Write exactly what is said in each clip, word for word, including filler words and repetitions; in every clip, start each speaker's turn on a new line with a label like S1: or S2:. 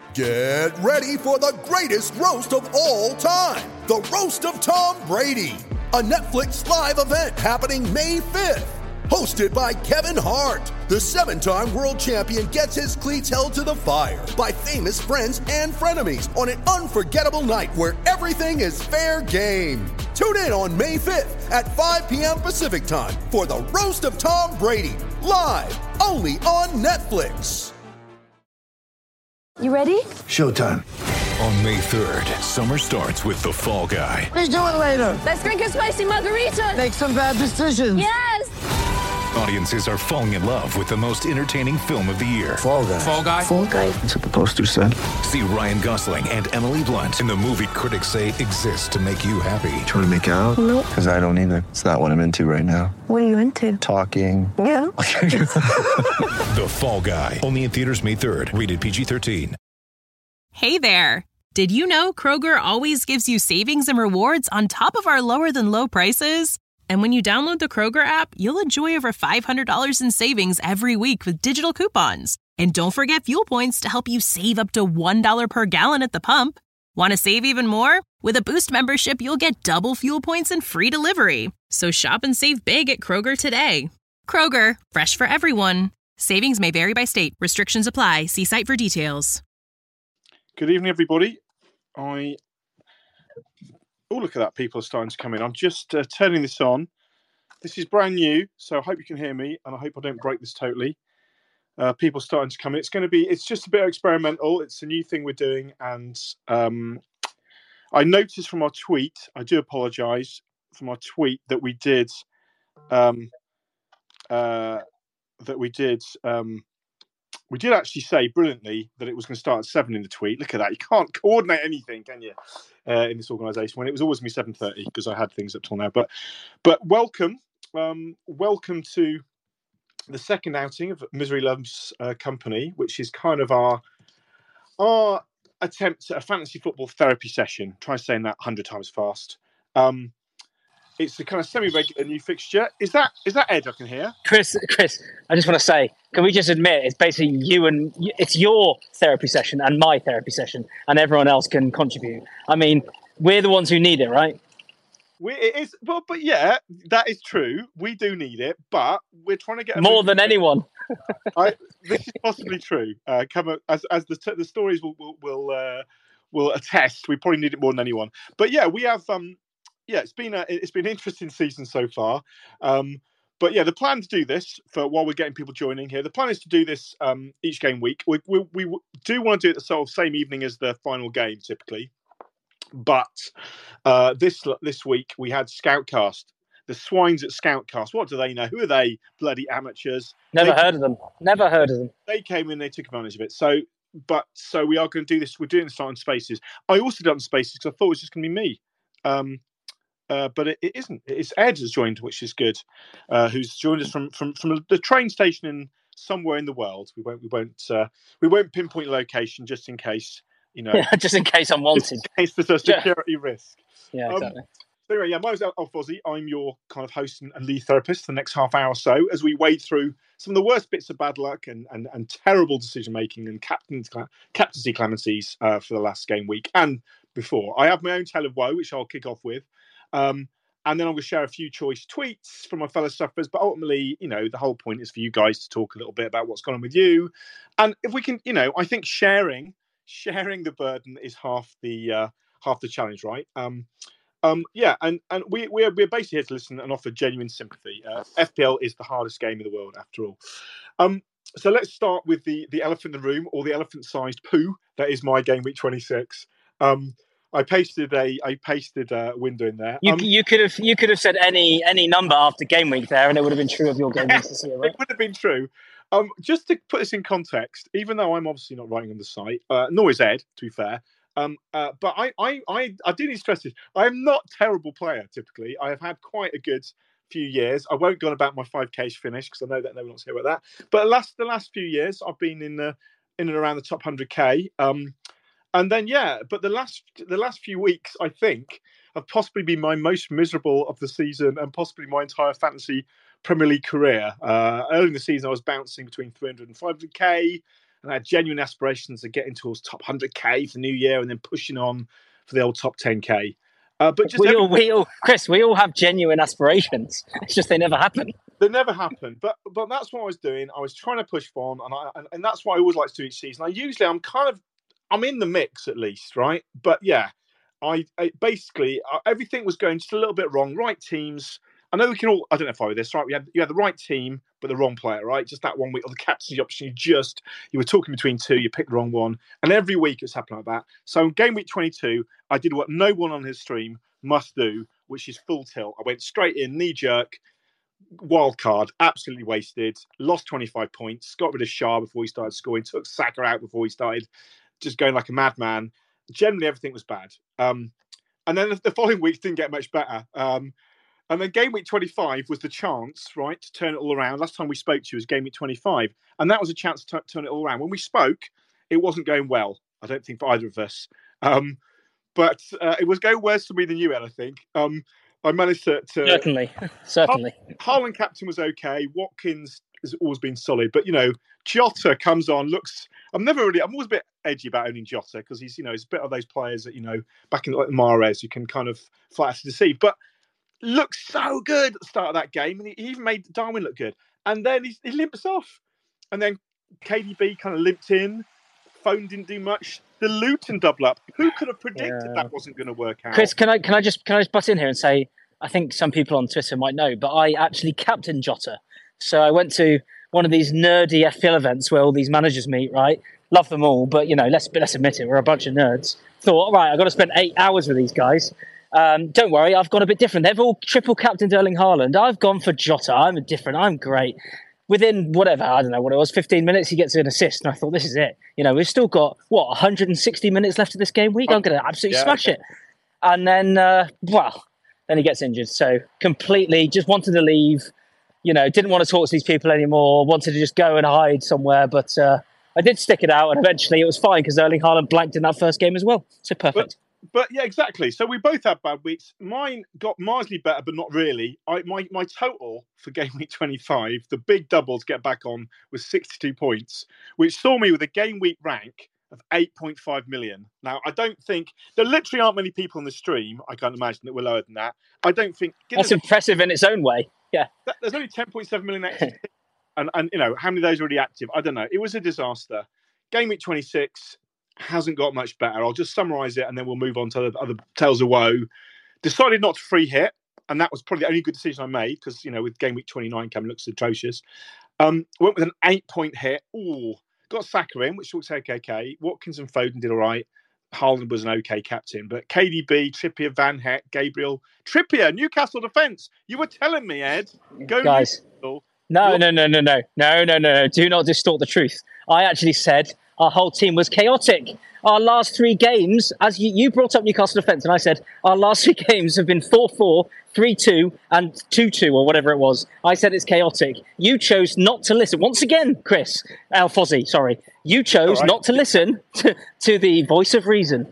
S1: Get ready for the greatest roast of all time, the Roast of Tom Brady, a Netflix live event happening May fifth. Hosted by Kevin Hart, the seven-time world champion gets his cleats held to the fire by famous friends and frenemies on an unforgettable night where everything is fair game. Tune in on May fifth at five p.m. Pacific time for the Roast of Tom Brady, live only on Netflix.
S2: You ready?
S3: Showtime.
S4: On May third, summer starts with The Fall Guy.
S3: Let's do it later.
S2: Let's drink a spicy margarita.
S3: Make some bad decisions.
S2: Yes!
S4: Audiences are falling in love with the most entertaining film of the year.
S3: Fall Guy.
S4: Fall Guy?
S2: Fall Guy.
S3: That's what the poster said.
S4: See Ryan Gosling and Emily Blunt in the movie critics say exists to make you happy.
S3: Trying to make it out?
S2: Nope.
S3: Because I don't either. It's not what I'm into right now.
S2: What are you into?
S3: Talking.
S2: Yeah.
S4: The Fall Guy. Only in theaters May third. Rated P G thirteen.
S5: Hey there. Did you know Kroger always gives you savings and rewards on top of our lower than low prices? And when you download the Kroger app, you'll enjoy over five hundred dollars in savings every week with digital coupons. And don't forget fuel points to help you save up to one dollar per gallon at the pump. Want to save even more? With a Boost membership, you'll get double fuel points and free delivery. So shop and save big at Kroger today. Kroger, fresh for everyone. Savings may vary by state. Restrictions apply. See site for details.
S6: Good evening, everybody. I... Oh, look at that. People are starting to come in. I'm just uh, turning this on. This is brand new, so I hope you can hear me, and I hope I don't break this totally. Uh, people starting to come in. It's going to be, it's just a bit experimental. It's a new thing we're doing, and um, I noticed from our tweet, I do apologise, from our tweet that we did, um, uh, that we did, um, we did actually say brilliantly that it was going to start at seven in the tweet. Look at that. You can't coordinate anything, can you, uh, in this organisation, when it was always going to be seven thirty because I had things up till now. But but welcome. Um, welcome to the second outing of Misery Loves uh, Company, which is kind of our our attempt at a fantasy football therapy session. Try saying that a hundred times fast. Um, It's a kind of semi-regular new fixture. Is that is that Ed I can hear?
S7: Chris, Chris, I just want to say, can we just admit it's basically you and it's your therapy session and my therapy session, and everyone else can contribute. I mean, we're the ones who need it, right?
S6: We, it is, well, but yeah, that is true. We do need it, but we're trying to get
S7: more than anyone.
S6: I, this is possibly true. Uh, come as as the the stories will will will, uh, will attest. We probably need it more than anyone. But yeah, we have. Um, Yeah, it's been a it's been an interesting season so far, um, but yeah, the plan to do this for while we're getting people joining here. The plan is to do this um, each game week. We, we we do want to do it the sort of same evening as the final game, typically. But uh, this this week we had Scoutcast, the swines at Scoutcast. What do they know? Who are they? Bloody amateurs!
S7: Never
S6: they,
S7: heard of them. Never heard of them.
S6: They came in, they took advantage of it. So, but so we are going to do this. We're doing this on Spaces. I also done Spaces because I thought it was just going to be me. Um, Uh, but it, it isn't. It's Ed has joined, which is good. Uh, who's joined us from, from, from the train station in somewhere in the world. We won't we won't uh, we won't pinpoint location just in case you know.
S7: Yeah, just in case I'm wanted.
S6: Just in case there's a security yeah. risk.
S7: Yeah, exactly.
S6: Um, so anyway, yeah, my name's Alf Fozzie. I'm your kind of host and, and lead therapist for the next half hour or so as we wade through some of the worst bits of bad luck and and, and terrible decision making and captain's captaincy clemencies uh, for the last game week and before. I have my own tale of woe, which I'll kick off with. Um, and then I'm going to share a few choice tweets from my fellow sufferers. But ultimately, you know, the whole point is for you guys to talk a little bit about what's going on with you. And if we can, you know, I think sharing, sharing the burden is half the uh, half the challenge, right? Um, um, yeah, and and we we're we're basically here to listen and offer genuine sympathy. Uh, F P L is the hardest game in the world, after all. Um, so let's start with the the elephant in the room, or the elephant-sized poo that is my game week twenty-six. Um, I pasted a I pasted a window in there.
S7: You
S6: um,
S7: you could have you could have said any any number after game week there, and it would have been true of your game week this year, right?
S6: It would have been true. Um, just to put this in context, even though I'm obviously not writing on the site, uh, nor is Ed, to be fair. Um, uh, but I, I I I do need to stress this. I am not a terrible player. Typically, I have had quite a good few years. I won't go on about my five K finish because I know that no one wants to hear about that. But the last the last few years, I've been in the in and around the top one hundred K. Um, And then, yeah, but the last the last few weeks, I think, have possibly been my most miserable of the season and possibly my entire fantasy Premier League career. Uh, early in the season, I was bouncing between three hundred and five hundred K. and I had genuine aspirations of getting towards top one hundred K for the new year and then pushing on for the old top ten K. Uh, but just
S7: we
S6: every-
S7: all, we all, Chris, we all have genuine aspirations. It's just they never happen.
S6: They never happened, but but that's what I was doing. I was trying to push for on, and I and, and that's what I always like to do each season. I usually I'm kind of I'm in the mix at least, right? But yeah, I, I basically uh, everything was going just a little bit wrong. Right teams. I know we can all. I don't know if I were this right. We had you had the right team, but the wrong player, right? Just that one week, or the captaincy option. You just you were talking between two. You picked the wrong one, and every week it's happened like that. So in game week twenty-two, I did what no one on his stream must do, which is full tilt. I went straight in, knee jerk. Wild card, absolutely wasted. Lost twenty-five points. Got rid of Shah before he started scoring. Took Saka out before he started just going like a madman. Generally, everything was bad. Um, and then the following weeks didn't get much better. Um, and then game week twenty-five was the chance, right, to turn it all around. Last time we spoke to you was game week twenty-five, and that was a chance to t- turn it all around. When we spoke, it wasn't going well. I don't think for either of us. Um, but uh, it was going worse for me than you, Ed, I think. Um, I managed to... to
S7: Certainly, certainly.
S6: Haaland captain was okay. Watkins has always been solid. But, you know, Jota comes on, looks... I'm never really... I'm always a bit edgy about owning Jota because he's, you know, he's a bit of those players that, you know, back in like Mahrez, you can kind of flat out deceive. But looks so good at the start of that game. And he even made Darwin look good. And then he, he limps off. And then K D B kind of limped in. Phone didn't do much. The Luton double up. Who could have predicted
S7: Yeah.
S6: that wasn't going to work out?
S7: Chris, can I can I just can I just butt in here and say I think some people on Twitter might know, but I actually captained Jota. So I went to one of these nerdy F P L events where all these managers meet, right? Love them all, but you know, let's let's admit it, we're a bunch of nerds. Thought, all right, I've got to spend eight hours with these guys. Um, don't worry, I've gone a bit different. They've all triple captained Erling Haaland. I've gone for Jota. I'm a different. I'm great. Within whatever, I don't know what it was, fifteen minutes, he gets an assist. And I thought, this is it. You know, we've still got, what, one hundred sixty minutes left of this game week? I'm going to absolutely
S6: Yeah.
S7: smash it. And then, uh, well, then he gets injured. So completely just wanted to leave, you know, didn't want to talk to these people anymore, wanted to just go and hide somewhere. But uh, I did stick it out. And eventually it was fine because Erling Haaland blanked in that first game as well. So perfect.
S6: But yeah, exactly. So we both had bad weeks. Mine got marginally better, but not really. I, my my total for game week twenty-five, the big double to get back on, was sixty-two points, which saw me with a game week rank of eight point five million. Now, I don't think there literally aren't many people on the stream. I can't imagine that we're lower than that. I don't think
S7: That's impressive in its own way. Yeah.
S6: There's only ten point seven million active, and and you know how many of those are already active? I don't know. It was a disaster. Game week twenty-six. Hasn't got much better. I'll just summarise it and then we'll move on to the other tales of woe. Decided not to free hit, and that was probably the only good decision I made because, you know, with game week twenty-nine coming, looks atrocious. Um, went with an eight-point hit. Ooh, got Saka in, which looks okay. okay. Watkins and Foden did all right. Haaland was an okay captain, but K D B, Trippier, Van Heck, Gabriel, Trippier, Newcastle defence. You were telling me, Ed, go
S7: Guys.
S6: Newcastle.
S7: No, no, no, no, no, no, no, no, no. Do not distort the truth. I actually said our whole team was chaotic. Our last three games, as you, you brought up Newcastle defence, and I said, our last three games have been four four, three two, and two two, or whatever it was. I said it's chaotic. You chose not to listen. Once again, Chris, Al Fozzie, sorry. You chose
S6: All right.
S7: not to listen to, to the voice of reason.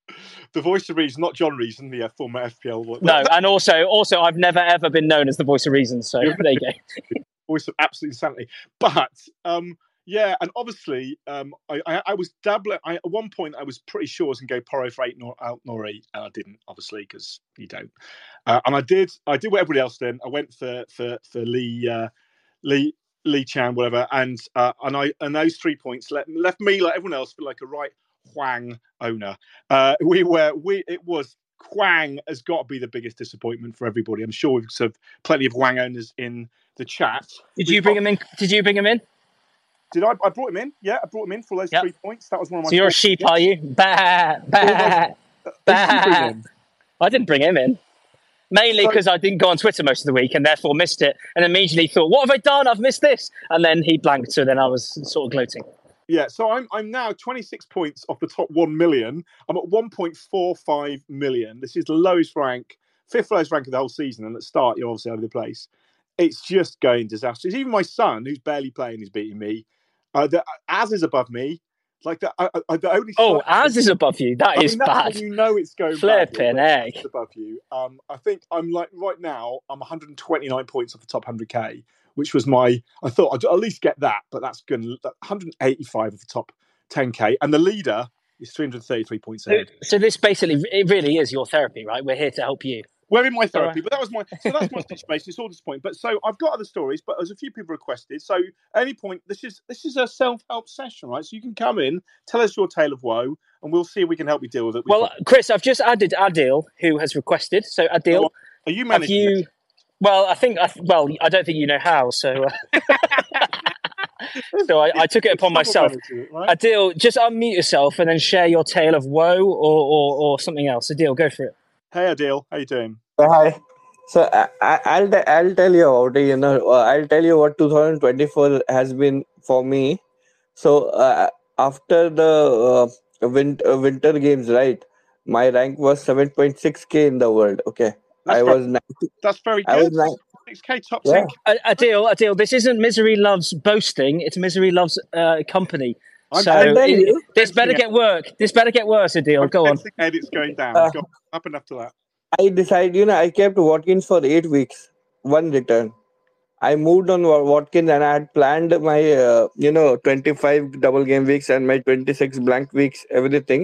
S6: The voice of reason, not John Reason, the uh, former F P L.
S7: No, and also, also, I've never, ever been known as the voice of reason, so there you go.
S6: Voice of absolute insanity. But, um, yeah, and obviously, um, I, I, I was dabbling. I, at one point, I was pretty sure I was going to go Porro for eight nor out Nori, and I didn't, obviously, because you don't. Uh, and I did. I did what everybody else did. I went for for for Lee uh, Lee Lee Chan, whatever, and uh, and I and those three points left left me like everyone else feel like a right Hwang owner. Uh, we were we it was. Hwang has got to be the biggest disappointment for everybody. I'm sure we've sort of plenty of Hwang owners in the chat.
S7: Did you bring him in? Did you bring him in?
S6: Did I? I brought him in. Yeah, I brought him in for those
S7: Yep.
S6: three points. That was one of my.
S7: So you're a
S6: thoughts.
S7: sheep,
S6: Yeah.
S7: are you? Bah, bah,
S6: Who did you bring
S7: bah.
S6: in?
S7: I didn't bring him in. Mainly
S6: So-
S7: because I didn't go on Twitter most of the week and therefore missed it and immediately thought, what have I done? I've missed this. And then he blanked, so then I was sort of gloating.
S6: Yeah, so I'm I'm now twenty-six points off the top one million. I'm at one point four five million. This is the lowest rank, fifth lowest rank of the whole season. And at the start, you're obviously out of the place. It's just going disastrous. Even my son, who's barely playing, is beating me. Uh, the, Az is above me. Like the, I, I, the only.
S7: Oh, Az is above you. That
S6: I
S7: is
S6: mean, that's
S7: bad.
S6: when you know it's going
S7: Flipping
S6: bad.
S7: egg.
S6: Above you. Um, I think I'm like right now. I'm one hundred twenty-nine points off the top one hundred K, which was my. I thought I'd at least get that, but that's going to one hundred eighty-five of the top ten K, and the leader is three hundred thirty-three points ahead.
S7: So this basically, it really is your therapy, right? We're here to help you.
S6: We're in my therapy,
S7: Right.
S6: but that was my so that's my situation. It's all disappointing. But so I've got other stories, but there's a few people requested. So at any point, this is this is a self-help session, right? So you can come in, tell us your tale of woe, and we'll see if we can help you deal with it.
S7: Well, Chris, I've just added Adil, who has requested. So Adil,
S6: Oh, are you
S7: have
S6: managing
S7: you?
S6: it?
S7: Well, I think. I, well, I don't think you know how. So, uh, so I, I took it upon
S6: Someone
S7: myself.
S6: managing it, right?
S7: Adil, just unmute yourself and then share your tale of woe or or, or something else. Adil, go for it.
S6: Hey, Adil, how you doing?
S8: Hi. So I, I, I'll t- I'll tell you about it. You know, uh, I'll tell you what two thousand twenty-four has been for me. So uh, after the uh, winter winter games, right? My rank was seven point six k in the world. Okay,
S6: That's
S8: I
S6: very,
S8: was ninety,
S6: that's very
S8: I was
S6: good.
S8: nine,
S6: six K top
S8: yeah.
S6: ten.
S7: Uh, Adil, Adil, this isn't Misery Loves boasting. It's Misery Loves uh, company.
S6: I'm
S7: So
S8: I'll tell
S7: it-
S8: you.
S7: this better
S6: sensing
S7: get work. This better get worse, Adil.
S6: I'm
S7: Go on.
S6: sensing Edit's going down.
S8: Uh,
S6: Go up and after that.
S8: I decided, you know, I kept Watkins for eight weeks, one return. I moved on Wa- Watkins, and I had planned my, uh, you know, twenty-five double game weeks and my twenty-six blank weeks, everything.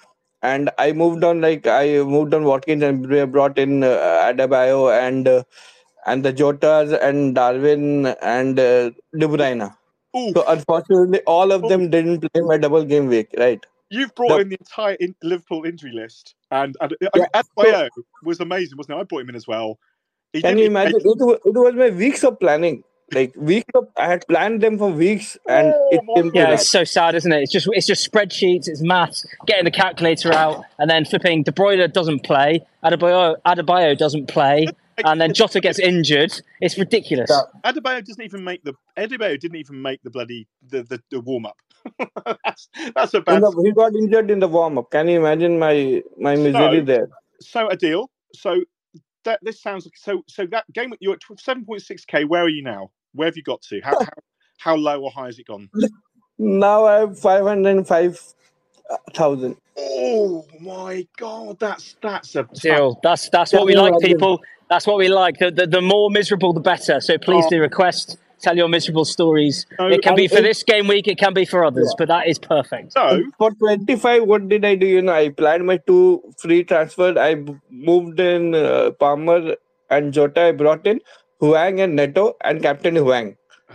S8: And I moved on, like, I moved on Watkins and br- brought in uh, Adebayo and uh, and the Jotas and Darwin and uh, De Bruyne.
S6: Oof.
S8: So unfortunately, all of
S6: Oof.
S8: them didn't play my double game week, right?
S6: You've brought
S8: The,
S6: in the entire in Liverpool injury list, and, and I
S8: yeah.
S6: mean,
S8: So
S6: Adebayo was amazing, wasn't it? I brought him in as well. He
S8: can
S6: didn't
S8: you
S6: even make
S8: imagine? It was, it was my weeks of planning. Like weeks of, I had planned them for weeks, and
S6: Oh
S8: it
S6: my
S8: came to
S7: Yeah,
S8: that.
S7: it's so sad, isn't it? It's just it's just spreadsheets, it's maths, getting the calculator out, and then flipping. De Bruyne doesn't play, Adebayo, Adebayo doesn't play, and then Jota gets injured. It's ridiculous.
S8: Yeah.
S6: Adebayo doesn't even make the Adebayo didn't even make the bloody the the, the warm up. that's that's a
S8: In
S6: bad.
S8: the, he got injured in the warm up. Can you imagine my my misery
S6: So
S8: there?
S6: so Adil. So that this sounds like so so that game you're at seven point six K. Where are you now? Where have you got to? How how, how low or high has it gone?
S8: Now I have five hundred five thousand.
S6: Oh my god, that's that's a tough.
S7: Deal. That's that's
S8: Can
S7: what we
S8: you
S7: like,
S8: imagine?
S7: people. That's what we like. The, the the more miserable, the better. So please
S6: Oh,
S7: do request. Tell your miserable stories.
S6: no,
S7: It can
S8: And
S7: be for
S8: it,
S7: this game week. It can be for others.
S8: yeah.
S7: But that is perfect.
S6: so
S8: And for twenty-five, what did I do? You know, I planned my two free transfers. I b- moved in uh, Palmer and Jota. I brought in Huang and Neto and Captain Huang.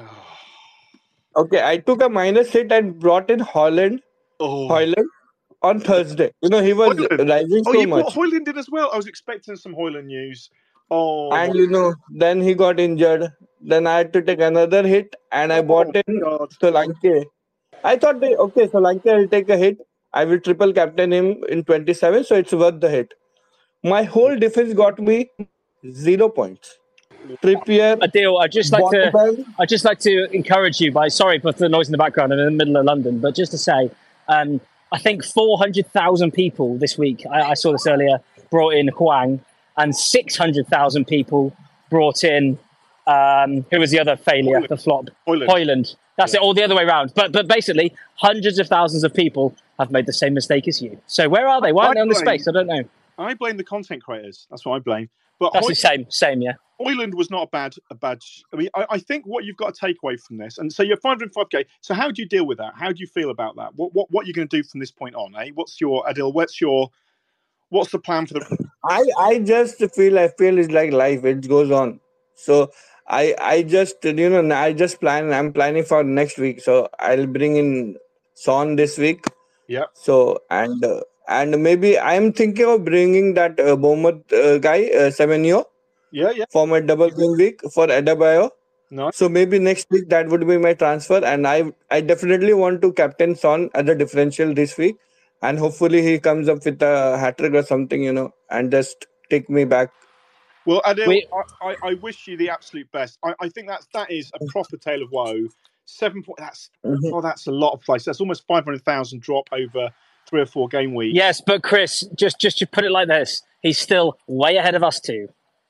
S8: Okay, I took a minus hit and brought in Holland,
S6: oh
S8: Hoyland on Thursday. You know, he was
S6: Hoyland.
S8: rising
S6: Oh,
S8: so
S6: you brought
S8: much.
S6: Hoyland in as well. I was expecting some Hoyland news. Oh my
S8: And you know, then he got injured. Then I had to take another hit, and I
S6: oh
S8: bought in
S6: god.
S8: Solanke. I thought, they, okay, Solanke will take a hit. I will triple captain him in twenty-seven, so it's worth the hit. My whole defense got me zero points. Trippier,
S7: Adil, I'd just like to
S8: Botman,
S7: I'd just like to encourage you by sorry for the noise in the background. I'm in the middle of London, but just to say, um, I think four hundred thousand people this week. I, I saw this earlier. Brought in Huang, and six hundred thousand people brought in. Um, who was the other failure?
S6: Hoyland.
S7: The flop.
S6: Hoyland.
S7: Hoyland. That's
S6: Yeah.
S7: it. All the other way around. But but basically, hundreds of thousands of people have made the same mistake as you. So where are they? Why
S6: I
S7: aren't they on the
S6: blame
S7: space? I don't know.
S6: I blame the content creators. That's what I blame. But
S7: That's
S6: Hoy-
S7: the same. Same. Yeah.
S6: Hoyland was not a bad a bad. I mean, I, I think what you've got to take away from this, and so you're five hundred five K. So how do you deal with that? How do you feel about that? What what what are you going to do from this point on? Eh? What's your Adil? What's your what's the plan for the?
S8: I, I just feel I feel it's like life. It goes on. So I I just you know I just plan. I'm planning for next week. So I'll bring in Son this week.
S6: Yeah.
S8: So and uh, and maybe I'm thinking of bringing that uh, Bournemouth uh, guy uh, Semenyo
S6: Yeah. Yeah.
S8: for my double game week for Adebayo.
S6: Nice.
S8: So maybe next week that would be my transfer, and I I definitely want to captain Son as a differential this week, and hopefully he comes up with a hat trick or something, you know, and just take me back.
S6: Well, Adil,
S7: We
S6: I, I, I wish you the absolute best. I, I think that's that is a proper tale of woe. Seven point. That's
S8: Mhm.
S6: oh, that's a lot of plays. That's almost five hundred thousand drop over three or four game weeks.
S7: yes, but Chris, just just to put it like this, he's still way ahead of us too.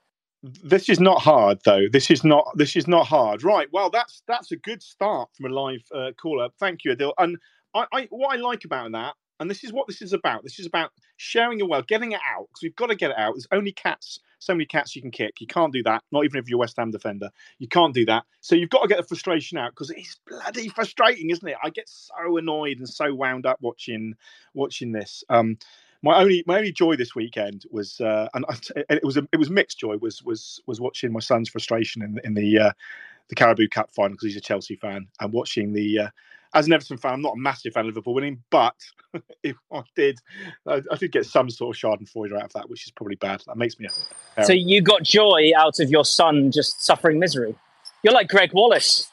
S6: This is not hard, though. This is not. This is not hard. Right. Well, that's that's a good start from a live uh, caller. Thank you, Adil. And I, I, what I like about that and this is what this is about. This is about sharing your wealth, getting it out, because we've got to get it out. There's only cats, so many cats you can kick. You can't do that, not even if you're a West Ham defender. You can't do that. So you've got to get the frustration out, because it's bloody frustrating, isn't it? I get so annoyed and so wound up watching watching this. Um, my only my only joy this weekend was, uh, and I, it was a, it was mixed joy. Was was was watching my son's frustration in in the uh, the Carabao Cup final, because he's a Chelsea fan, and watching the. Uh, As an Everton fan, I'm not a massive fan of Liverpool winning, but if I did, I, I did get some sort of schadenfreude out of that, which is probably bad. That makes me.
S7: So you got joy out of your son just suffering misery. You're like Greg Wallace.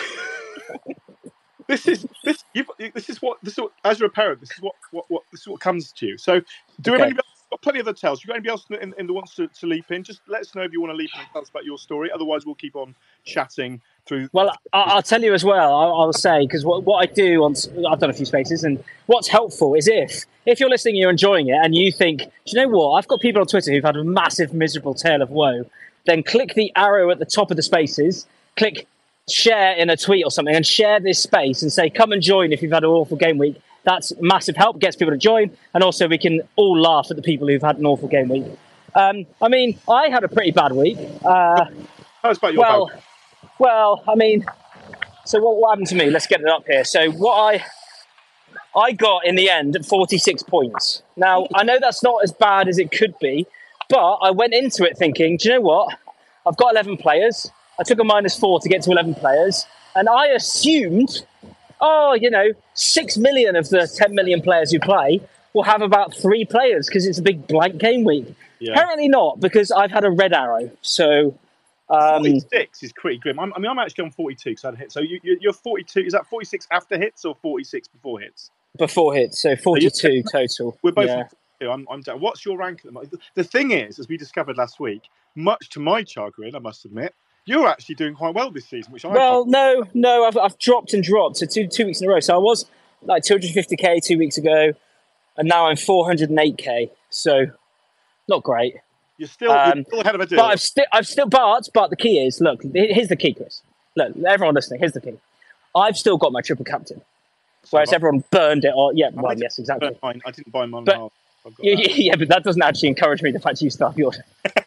S6: This is this. You've, this is what this is what, as you're a parent. This is what, what what this is what comes to you. So, do
S7: Okay.
S6: anybody else? Got plenty of other tales. You got anybody else in, in the wants to, to leap in? Just let us know if you want to leap in and tell us about your story. Otherwise, we'll keep on chatting through.
S7: Well, I- I'll tell you as well. I'll, I'll say, because what, what I do on, I've done a few spaces, and what's helpful is if if you're listening, you're enjoying it, and you think, do you know what? I've got people on Twitter who've had a massive, miserable tale of woe. Then click the arrow at the top of the spaces, click share in a tweet or something, and share this space and say, come and join if you've had an awful game week. That's massive help, gets people to join, and also we can all laugh at the people who've had an awful game week. Um, I mean, I had a pretty bad week. Uh,
S6: Tell us about your
S7: well,
S6: bad.
S7: well, I mean, so what, what happened to me? Let's get it up here. So what I I got in the end forty-six points. Now, I know that's not as bad as it could be, but I went into it thinking, do you know what? I've got eleven players. I took a minus four to get to eleven players, and I assumed, oh, you know, six million of the ten million players who play will have about three players because it's a big blank game week.
S6: Yeah.
S7: Apparently not, because I've had a red arrow. So um,
S6: forty-six is pretty grim. I'm, I mean, I'm actually on forty-two because I had a hit. So you, you, you're forty-two. Is that forty-six after hits or forty-six before hits?
S7: before hits, so forty-two total.
S6: We're both.
S7: Yeah.
S6: I'm, I'm down. What's your rank at the moment? The thing is, as we discovered last week, much to my chagrin, I must admit, you're actually doing quite well this season. Which I
S7: Well,
S6: find-
S7: no, no, I've I've dropped and dropped. So two two weeks in a row. So I was like two hundred fifty k two weeks ago, and now I'm four hundred eight k. So not great.
S6: You're still,
S7: Um,
S6: you're still ahead of a deal.
S7: But I've still, I've still, but, but the key is, look, here's the key, Chris. Look, everyone listening, here's the key. I've still got my triple captain, whereas
S6: So I-
S7: everyone burned it. Or yeah,
S6: I
S7: well,
S6: didn't
S7: yes, exactly.
S6: burn mine. I didn't buy mine.
S7: But-
S6: half. I've got
S7: Yeah,
S6: that.
S7: yeah, but that doesn't actually encourage me. The fact you start yours.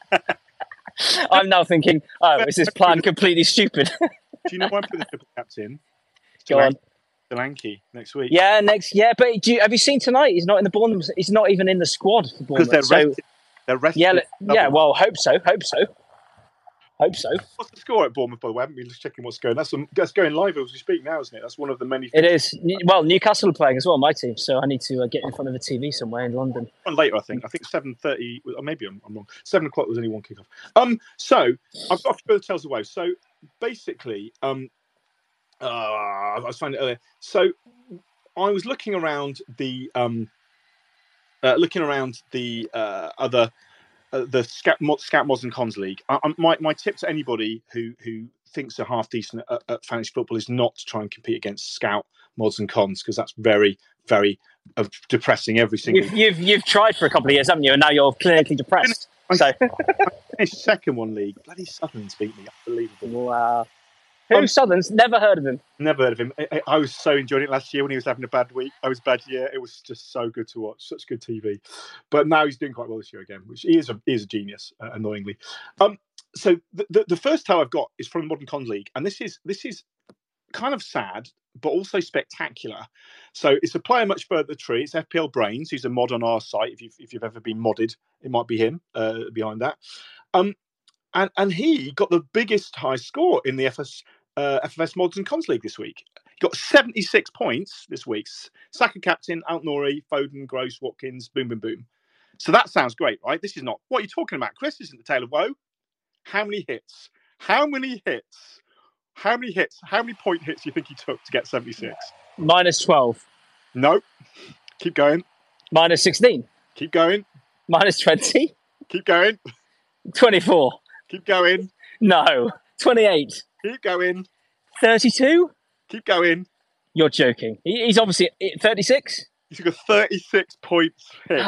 S7: I'm now thinking, oh, is this plan completely stupid?
S6: Do you know why I'm putting the triple captain?
S7: Go on.
S6: Solanke next week.
S7: Yeah, next. Yeah, but do you, have you seen tonight? He's not in the Bournemouth. He's not even in the squad for
S6: because
S7: Bournemouth.
S6: they're
S7: So,
S6: rested. They're rested.
S7: yeah, le- yeah. Well, hope so. Hope so. Hope so.
S6: What's the score at Bournemouth, by the way? I haven't been just checking what's going. That's that's going live as we speak now, isn't it? That's one of the many.
S7: It is. Well, Newcastle are playing as well, my team. So I need to uh, get in front of a T V somewhere in London.
S6: One later, I think. I think seven thirty. Or maybe I'm, I'm wrong. Seven o'clock was only one kickoff. Um. So I've got a few other tales away. So basically, um, uh, I was finding it earlier. So I was looking around the um, uh, looking around the uh, other. Uh, the Scout, Mod, Scout Mods and Cons League. I, I, my, my tip to anybody who, who thinks they're half decent at, at fantasy football is not to try and compete against Scout Mods and Cons, because that's very, very uh, depressing every single
S7: You've, you've you've tried for a couple of years, haven't you? And now you're clinically depressed.
S6: I
S7: So
S6: finished second one league. Bloody Southern's beat me. Unbelievable.
S7: wow. Who
S6: Um,
S7: Southern's? Never heard of him.
S6: Never heard of him. I, I- I was so enjoying it last year when he was having a bad week. I was a bad year. It was just so good to watch. Such good T V. But now he's doing quite well this year again, which he is a, he is a genius, uh, annoyingly. Um, so the, the, the first tale I've got is from the Modern Cons League. And this is this is kind of sad, but also spectacular. So it's a player much further the tree. It's F P L Brains, who's a mod on our site. If you've, if you've ever been modded, it might be him uh, behind that. Um, and, and he got the biggest high score in the F S Uh, F F S Mods and Cons League this week. He got seventy-six points this week. Saka captain, Altnori, Foden, Gross, Watkins, boom, boom, boom. So that sounds great, right? This is not what are you talking about, Chris? This isn't the tale of woe. How many hits? How many hits? How many hits? How many point hits do you think he took to get seventy-six?
S7: Minus twelve.
S6: No. Keep going.
S7: Minus sixteen.
S6: Keep going.
S7: Minus twenty.
S6: Keep going.
S7: Twenty-four.
S6: Keep going.
S7: No. Twenty-eight.
S6: Keep going.
S7: Thirty-two.
S6: Keep going.
S7: You're joking. He- He's obviously thirty-six.
S6: He took a thirty-six points hit.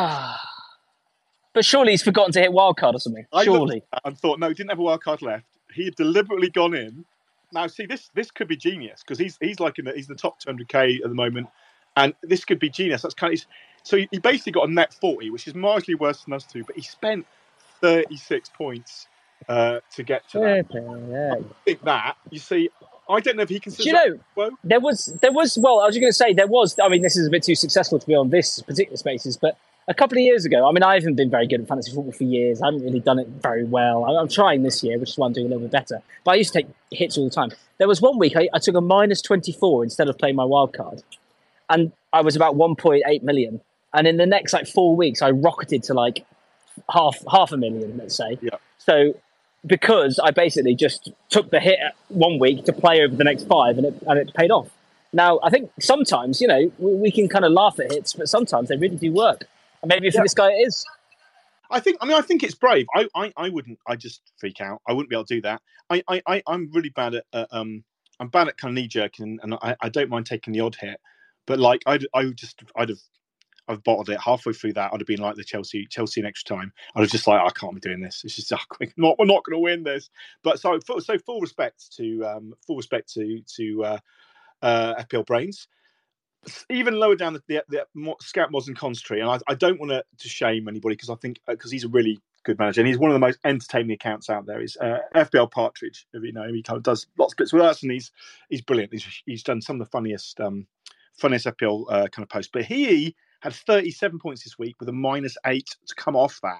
S7: But surely he's forgotten to hit wildcard or something.
S6: I
S7: Surely.
S6: looked at that and thought, no, he didn't have a wild card left. He had deliberately gone in. Now, see, this this could be genius because he's he's like in the, he's in the top two hundred k at the moment. And this could be genius. That's kind of so he basically got a net forty, which is marginally worse than us two, but he spent thirty-six points uh, to get to that.
S7: Yeah.
S6: I think that you see. I don't know if he can.
S7: Do you know,
S6: well,
S7: there was, there was, well, I was going to say, there was, I mean, this is a bit too successful to be on this particular spaces, but a couple of years ago, I mean, I haven't been very good at fantasy football for years. I haven't really done it very well. I'm trying this year, which is why I'm doing a little bit better. But I used to take hits all the time. There was one week I, I took a minus twenty-four instead of playing my wild card. And I was about one point eight million. And in the next like four weeks, I rocketed to like half half a million, let's say.
S6: Yeah.
S7: So because I basically just took the hit one week to play over the next five, and it and it paid off. Now, I think sometimes, you know, we, we can kind of laugh at hits, but sometimes they really do work. And maybe for
S6: yeah.
S7: this guy it is.
S6: I think, I mean, I think it's brave. I, I, I wouldn't, I just freak out. I wouldn't be able to do that. I, I, I I'm really bad at, uh, um, I'm bad at kind of knee jerking, and I, I don't mind taking the odd hit. But like, I'd, I would just, I'd have, I've bottled it halfway through that. I'd have been like the Chelsea, Chelsea in extra time. I'd have just like, I can't be doing this. It's just, oh, not, we're not going to win this. But so, so full respect to, um, full respect to, to, uh, uh, F P L Brains. Even lower down the, the, the Scout Mods and Cons tree, and I, I don't want to, to shame anybody because I think because uh, he's a really good manager and he's one of the most entertaining accounts out there. Is uh, F B L Partridge, if you know him, he kind of does lots of bits with us, and he's he's brilliant. He's he's done some of the funniest um, funniest F P L uh, kind of posts. But he had thirty-seven points this week with a minus eight to come off that.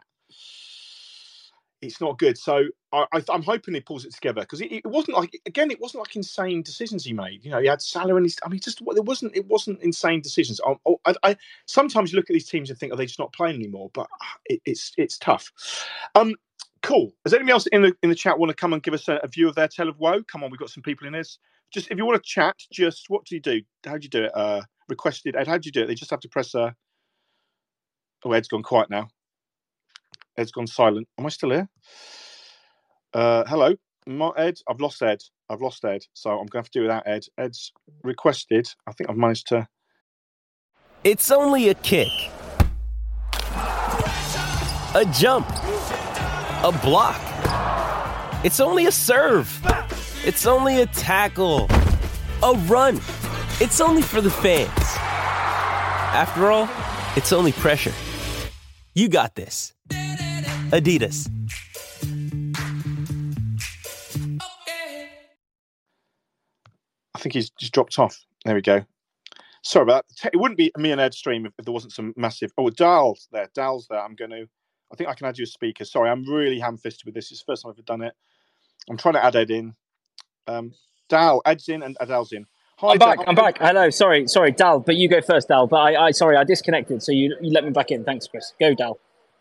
S6: It's not good. So I, I, I'm hoping he pulls it together because it, it wasn't like, again, it wasn't like insane decisions he made. You know, he had Salah and his, I mean, just it wasn't it wasn't insane decisions. I, I, I sometimes look at these teams and think, are they just not playing anymore? But it, it's it's tough. Um, cool. Does anybody else in the in the chat want to come and give us a, a view of their tale of woe? Come on, we've got some people in this. Just if you want to chat, just what do you do? How do you do it? Uh, requested Ed. How do you do it? They just have to press. Uh... Oh, Ed's gone quiet now. Ed's gone silent. Am I still here? Uh, hello, Ed. I've lost Ed. I've lost Ed. So I'm going to have to do without Ed. Ed's requested. I think I've managed to.
S9: It's only a kick, a jump, a block. It's only a serve. It's only a tackle, a run. It's only for the fans. After all, it's only pressure. You got this. Adidas.
S6: I think he's just dropped off. There we go. Sorry about that. It wouldn't be me and Ed stream if, if there wasn't some massive... Oh, Dal's there. Dal's there. I'm going to... I think I can add you as speaker. Sorry, I'm really ham-fisted with this. It's the first time I've ever done it. I'm trying to add Ed in. Um, Dal, Ed's in and Adal's in. Hi,
S7: I'm back.
S6: Dal.
S7: I'm back. Hello. Sorry. Sorry, Dal. But you go first, Dal. But I, I sorry, I disconnected. So you, you let me back in. Thanks, Chris. Go, Dal.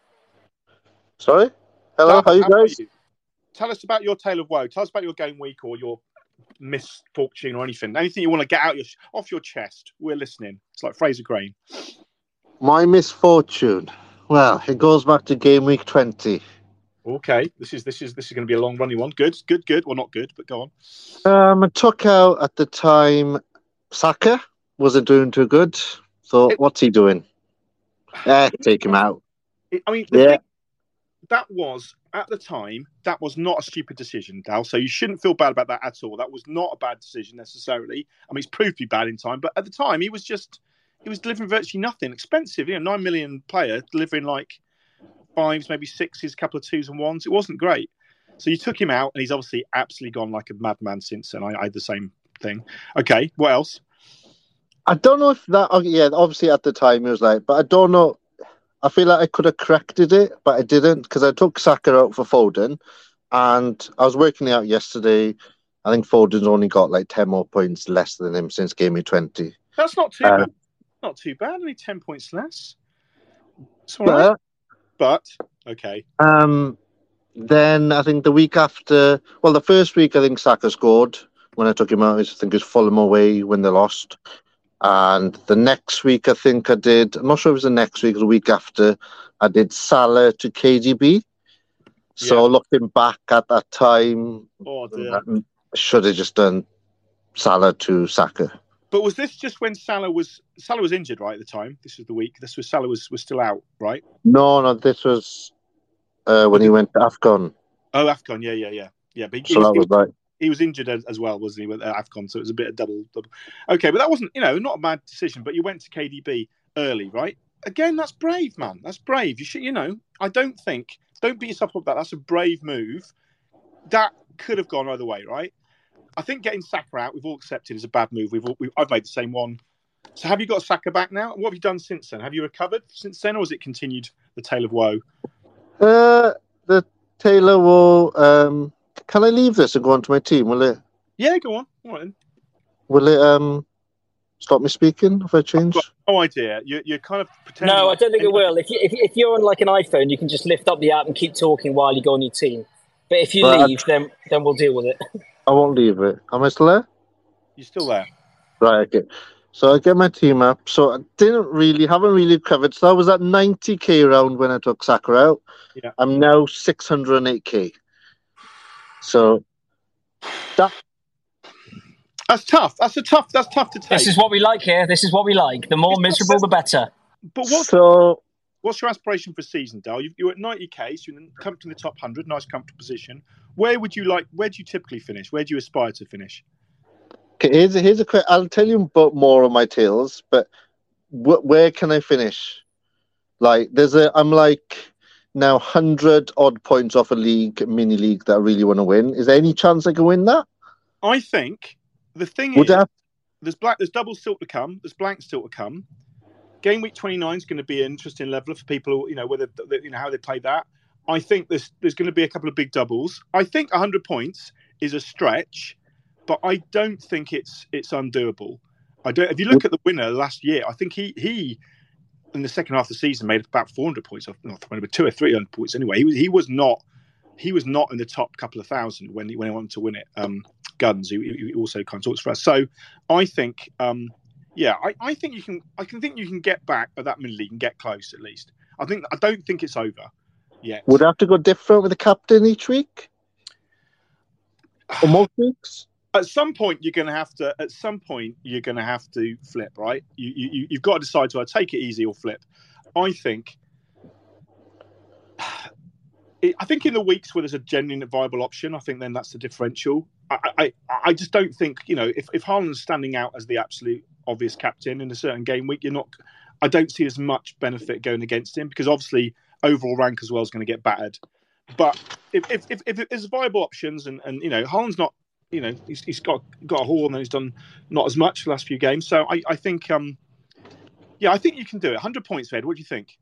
S10: Sorry? Hello,
S6: Dal,
S10: how you
S6: how
S10: guys?
S6: you? Tell us about your tale of woe. Tell us about your game week or your misfortune or anything. Anything you want to get out your off your chest. We're listening. It's like Fraser Crane.
S10: My misfortune. Well, it goes back to game week twenty.
S6: Okay, this is this is this is going to be a long running one. Good, good, good. Well, not good, but go on.
S10: Um, I took out at the time Saka. Wasn't doing too good. So
S6: It-
S10: what's he doing? Eh, take him out.
S6: It- I mean, the
S10: Yeah.
S6: thing, that was at the time. That was not a stupid decision, Dal. So you shouldn't feel bad about that at all. That was not a bad decision necessarily. I mean, it's proved to be bad in time, but at the time, he was just he was delivering virtually nothing. Expensive, you know, nine million player delivering like fives, maybe sixes, a couple of twos and ones. It wasn't great. So you took him out, and he's obviously absolutely gone like a madman since then. I, I had the same thing. Okay, what else?
S10: I don't know if that. Oh, yeah, obviously at the time he was like, but I don't know. I feel like I could have corrected it, but I didn't because I took Saka out for Foden, and I was working it out yesterday. I think Foden's only got like ten more points less than him since game week twenty.
S6: That's not too
S10: Uh,
S6: bad. Not too bad. Only ten points less. It's all right.
S10: But
S6: But okay.
S10: um, then I think the week after, well, the first week I think Saka scored when I took him out. I think it was Fulham away when they lost. And the next week, I think I did, I'm not sure if it was the next week or the week after, I did Salah to K D B. So
S6: Yeah.
S10: looking back at that time,
S6: Oh dear.
S10: I should have just done Salah to Saka.
S6: But was this just when Salah was Salah was injured, right, at the time? This was the week. This was Salah was, was still out, right?
S10: No, no, this was uh, when he went to AFCON.
S6: Oh, AFCON, yeah, yeah, yeah. Yeah, but he,
S10: So
S6: he was,
S10: that
S6: he
S10: was
S6: was,
S10: right.
S6: he was injured as, as well, wasn't he, with AFCON? So it was a bit of double, double. Okay, but that wasn't, you know, not a bad decision. But you went to K D B early, right? Again, that's brave, man. That's brave. You should, you know, I don't think, don't beat yourself up about that. That's a brave move. That could have gone either way, right? I think getting Saka out, we've all accepted, is a bad move. We've, all, we've I've made the same one. So have you got Saka back now? What have you done since then? Have you recovered since then, or has it continued the tale of woe?
S10: Uh, the Taylor will. Um, can I leave this and go on to my team? Will it?
S6: Yeah, go on. All right, then.
S10: Will it um stop me speaking if I change?
S6: I've got no idea. You're, you're kind of pretending.
S7: No, I
S6: like
S7: don't think it
S6: anybody...
S7: will. If, you, if, if you're on like an iPhone, you can just lift up the app and keep talking while you go on your team. But if you
S10: But
S7: leave, then then we'll deal with it.
S10: I won't leave it. Am I still there?
S6: You're still there.
S10: Right. Okay. So I get my team up. So I didn't really, haven't really covered. So I was at ninety k round when I took Saka out.
S6: Yeah.
S10: I'm now six hundred eight k. So that
S6: that's tough. That's a tough. That's tough to take.
S7: This is what we like here. This is what we like. The more miserable, the better.
S6: But what's
S10: so?
S6: What's your aspiration for season, Dale? You, you're at ninety k, so you're comfortable in the top one hundred. Nice, comfortable position. Where would you like? Where do you typically finish? Where do you aspire to finish?
S10: Okay, here's a, here's a quick. I'll tell you about more of my tales, but wh- where can I finish? Like, there's a. I'm like now hundred odd points off a league, mini league that I really want to win. Is there any chance I can win that?
S6: I think the thing
S10: Would
S6: is,
S10: that...
S6: there's black, there's doubles still to come. There's blanks still to come. Game week twenty-nine is going to be an interesting level for people. You know whether you know how they play that. I think there's there's going to be a couple of big doubles. I think one hundred points is a stretch, but I don't think it's it's undoable. I don't. If you look at the winner last year, I think he he in the second half of the season made about four hundred points off, not two or three hundred points anyway. He was he was not he was not in the top couple of thousand when he when he wanted to win it. Um, Guns, who, who also kind of talks for us. So I think, um, yeah, I, I think you can. I can think you can get back at that mid league and get close at least. I think. I don't think it's over yet.
S10: Would I have to go different with the captain each week, or most weeks?
S6: At some point, you're going to have to. At some point, you're going to have to flip, right? You, you, you've got to decide to either take it easy or flip. I think. I think in the weeks where there's a genuine viable option, I think then that's the differential. I, I, I just don't think, you know, if, if Haaland's standing out as the absolute obvious captain in a certain game week, you're not. I don't see as much benefit going against him because obviously overall rank as well is going to get battered. But if if if, if there's viable options and, and you know Haaland's not, you know, he's, he's got got a haul and he's done not as much the last few games. So I, I think, um, yeah, I think you can do it. one hundred points, Ed. What do you think?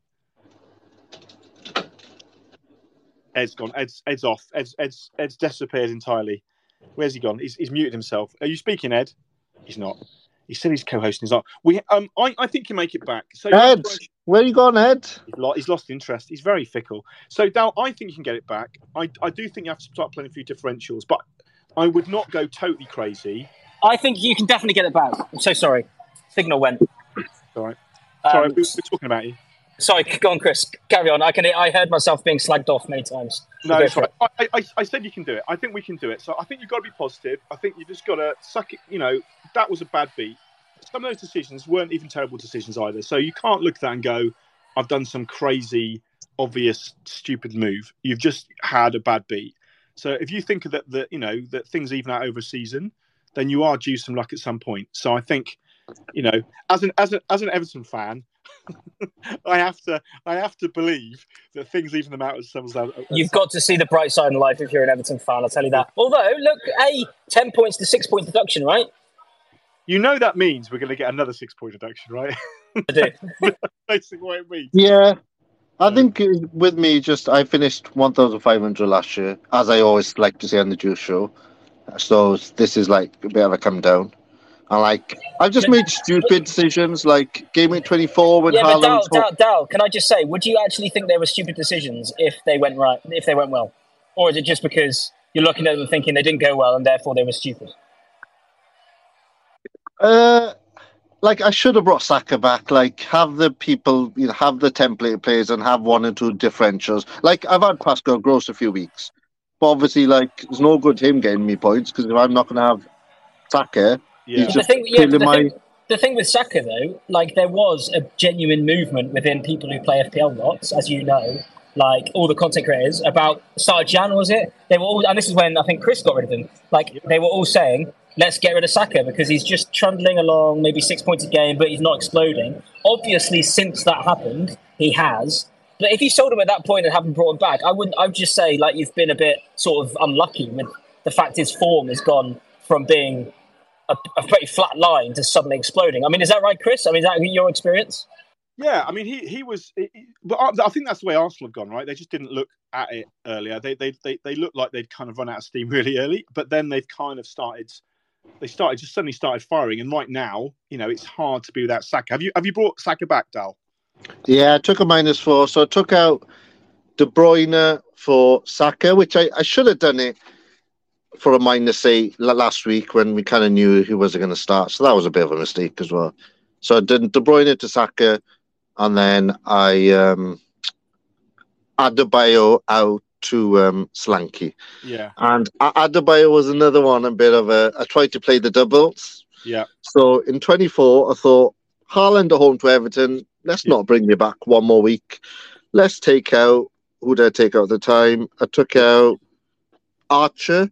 S6: Ed's gone. Ed's Ed's off. Ed's Ed's Ed's disappeared entirely. Where's he gone? He's he's muted himself. Are you speaking, Ed? He's not. He said he's co-hosting. He's not. We um. I, I think you make it back. So
S10: Ed, where you gone, Ed?
S6: He's lost, he's lost interest. He's very fickle. So Dal, I think you can get it back. I I do think you have to start playing a few differentials, but I would not go totally crazy.
S7: I think you can definitely get it back. I'm so sorry. Signal went.
S6: All right. Sorry,
S7: Um,
S6: we we're talking about you.
S7: Sorry, go on, Chris. Carry on. I can. I heard myself being slagged off many times.
S6: No,
S7: Go
S6: it's
S7: for
S6: right.
S7: it.
S6: I, I, I said you can do it. I think we can do it. So I think you've got to be positive. I think you just got to suck it. You know, that was a bad beat. Some of those decisions weren't even terrible decisions either. So you can't look at that and go, I've done some crazy, obvious, stupid move. You've just had a bad beat. So if you think that, that you know, that things even out over a season, then you are due some luck at some point. So I think, you know, as an as an as an Everton fan, I have to I have to believe that things even them out as some.
S7: You've got to see the bright side in life if you're an Everton fan. I'll tell you that. Although, look, a ten points to six point deduction, right?
S6: You know that means we're going to get another six point deduction, right?
S7: I do.
S6: Basically, what it means.
S10: Yeah, I think with me, just I finished one thousand five hundred last year, as I always like to say on the Juice Show. So this is like a bit of a come down. And like, I've just made stupid decisions, like game week twenty-four when
S7: yeah, but Dal,
S10: Haaland...
S7: Dal, Dal, can I just say, would you actually think they were stupid decisions if they went right, if they went well? Or is it just because you're looking at them thinking they didn't go well and therefore they were stupid?
S10: Uh, like, I should have brought Saka back, like, have the people, you know, have the template players and have one or two differentials. Like, I've had Pascal Gross a few weeks. But obviously, like, it's no good him getting me points because if I'm not going to have Saka...
S6: Yeah.
S10: He's
S7: The
S10: just
S7: thing, yeah, but the,
S10: my...
S7: thing, the thing with Saka, though, like there was a genuine movement within people who play F P L lots, as you know, like all the content creators about start of Jan, was it? They were all, and this is when I think Chris got rid of him. Like they were all saying, let's get rid of Saka because he's just trundling along, maybe six points a game, but he's not exploding. Obviously, since that happened, he has. But if you sold him at that point and haven't brought him back, I wouldn't. I would just say like you've been a bit sort of unlucky with the fact his form has gone from being a, a pretty flat line to suddenly exploding. I mean, is that right, Chris? I mean, is that your experience?
S6: Yeah, I mean, he he was, he, but I think that's the way Arsenal have gone, right? They just didn't look at it earlier. They they they they looked like they'd kind of run out of steam really early, but then they've kind of started. They started just suddenly started firing, and right now, you know, it's hard to be without Saka. Have you have you brought Saka back, Dal?
S10: Yeah, I took a minus four, so I took out De Bruyne for Saka, which I, I should have done it for a minus eight last week when we kind of knew he wasn't going to start. So that was a bit of a mistake as well. So I did De Bruyne to Saka, and then I um, Adebayo out to um, Slanky.
S6: Yeah.
S10: And Adebayo was another one, a bit of a... I tried to play the doubles.
S6: Yeah.
S10: So in twenty-four, I thought, Haaland at home to Everton, let's yeah. not bring you back one more week. Let's take out... Who did I take out at the time? I took out Archer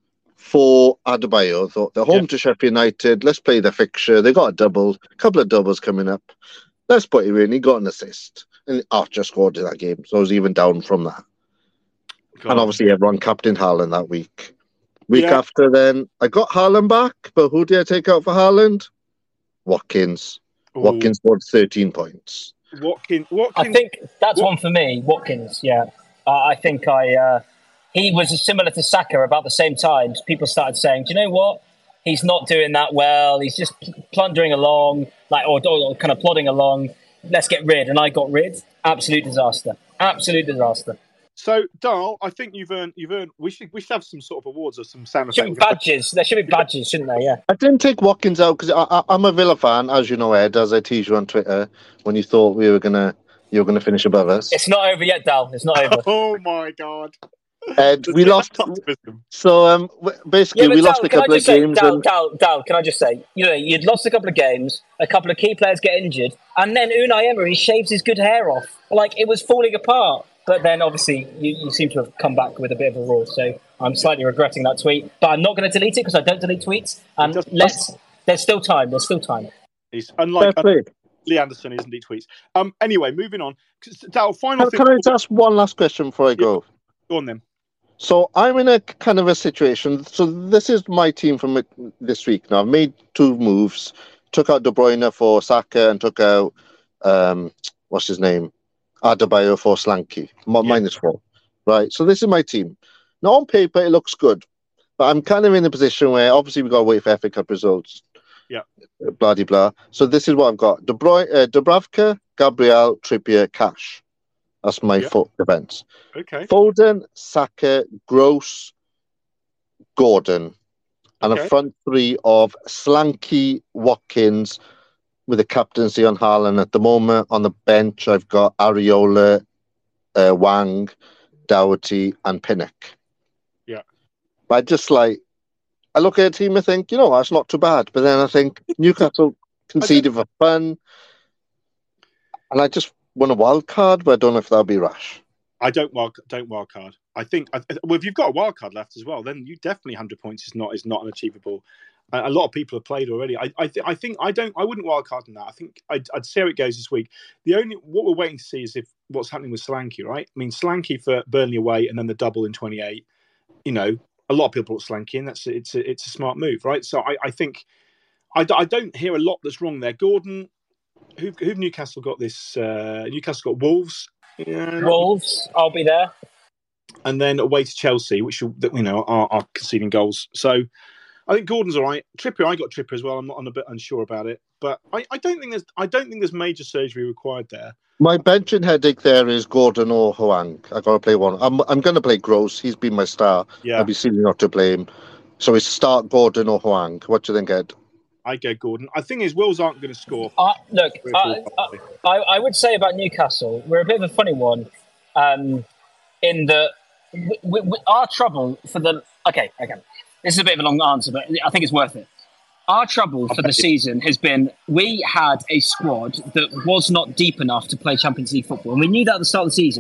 S10: for Adebayo. I thought, they're home yeah. to Sheffield United. Let's play the fixture. They got a double, a couple of doubles coming up. Let's put him in. He got an assist. And Archer scored in that game. So I was even down from that. God. And obviously everyone captained Haaland that week. Week yeah. after then, I got Haaland back. But who did I take out for Haaland? Watkins. Ooh. Watkins scored thirteen points.
S6: Watkins, Watkins.
S7: I think that's
S6: Wat-
S7: one for me. Watkins, yeah. Uh, I think I... Uh, he was similar to Saka about the same time. People started saying, do you know what? He's not doing that well. He's just plundering along, like or, or kind of plodding along. Let's get rid. And I got rid. Absolute disaster. Absolute disaster.
S6: So, Dal, I think you've earned. You've earned. We should. We should have some sort of awards or some sound
S7: effects. Should be badges. There should be badges, shouldn't there? Yeah.
S10: I didn't take Watkins out because I'm a Villa fan, as you know, Ed. As I teased you on Twitter when you thought we were gonna, you were gonna finish above us.
S7: It's not over yet, Dal. It's not over.
S6: Oh my God.
S10: Ed, we lost. So um, basically,
S7: yeah,
S10: we
S7: Dal,
S10: lost a couple of
S7: say,
S10: games.
S7: Dal,
S10: and...
S7: Dal, Dal, can I just say, you know, you'd lost a couple of games, a couple of key players get injured, and then Unai Emery shaves his good hair off. Like it was falling apart. But then, obviously, you, you seem to have come back with a bit of a roar. So I'm slightly regretting that tweet. But I'm not going to delete it because I don't delete tweets. And just, let's. There's still time. There's still time.
S6: He's unlike uh, Lee Anderson, isn't he? Tweets. Um. Anyway, moving on. Dal, final.
S10: Can, can I just ask one last question before I go?
S6: Yeah. Go on then.
S10: So I'm in a kind of a situation. So this is my team from this week. Now I've made two moves. Took out De Bruyne for Saka and took out um, what's his name? Adebayo for Slanky, yeah. minus four. Right, so this is my team. Now, on paper, it looks good. But I'm kind of in a position where, obviously, we've got to wait for F A Cup results.
S6: Yeah.
S10: Blah, blah, blah. So this is what I've got. De Bruyne, uh, Dubravka, Gabriel, Trippier, Cash. That's my yeah. four defence.
S6: Okay.
S10: Foden, Saka, Gross, Gordon. And okay. a front three of Slanky, Watkins, with a captaincy on Haaland at the moment. On the bench, I've got Areola, uh, Wang, Doherty, and Pinnock.
S6: Yeah.
S10: But I just like, I look at a team and think, you know, that's not too bad. But then I think Newcastle conceded for fun. And I just won a wild card, but I don't know if that'll be rash.
S6: I don't wild, don't wild card. I think, well, if you've got a wild card left as well, then you definitely one hundred points is not is not unachievable. A lot of people have played already. I I, th- I think I don't. I wouldn't wildcard in that. I think I'd, I'd see how it goes this week. The only what we're waiting to see is if what's happening with Slanky, right? I mean, Slanky for Burnley away and then the double in twenty-eight. You know, a lot of people brought Slanky in. That's it's a, it's a smart move, right? So I, I think I, I don't hear a lot that's wrong there. Gordon, who who Newcastle got this? Uh, Newcastle got Wolves.
S7: Yeah, Wolves. I'll be there.
S6: And then away to Chelsea, which you know are, are conceding goals. So. I think Gordon's all right. Trippier, I got Trippier as well. I'm not I'm a bit unsure about it, but I, I don't think there's I don't think there's major surgery required there.
S10: My benching headache there is Gordon or Hwang. I got to play one. I'm I'm going to play Gross. He's been my star.
S6: Yeah.
S10: I'd be silly not to play him. So it's start Gordon or Hwang. What do you think, Ed?
S6: I go Gordon. I think his Wills aren't going to score.
S7: Uh, look, I, I, I would say about Newcastle, we're a bit of a funny one, um, in that we, we, we, our trouble for the okay okay. This is a bit of a long answer, but I think it's worth it. Our trouble for the season has been we had a squad that was not deep enough to play Champions League football. And we knew that at the start of the season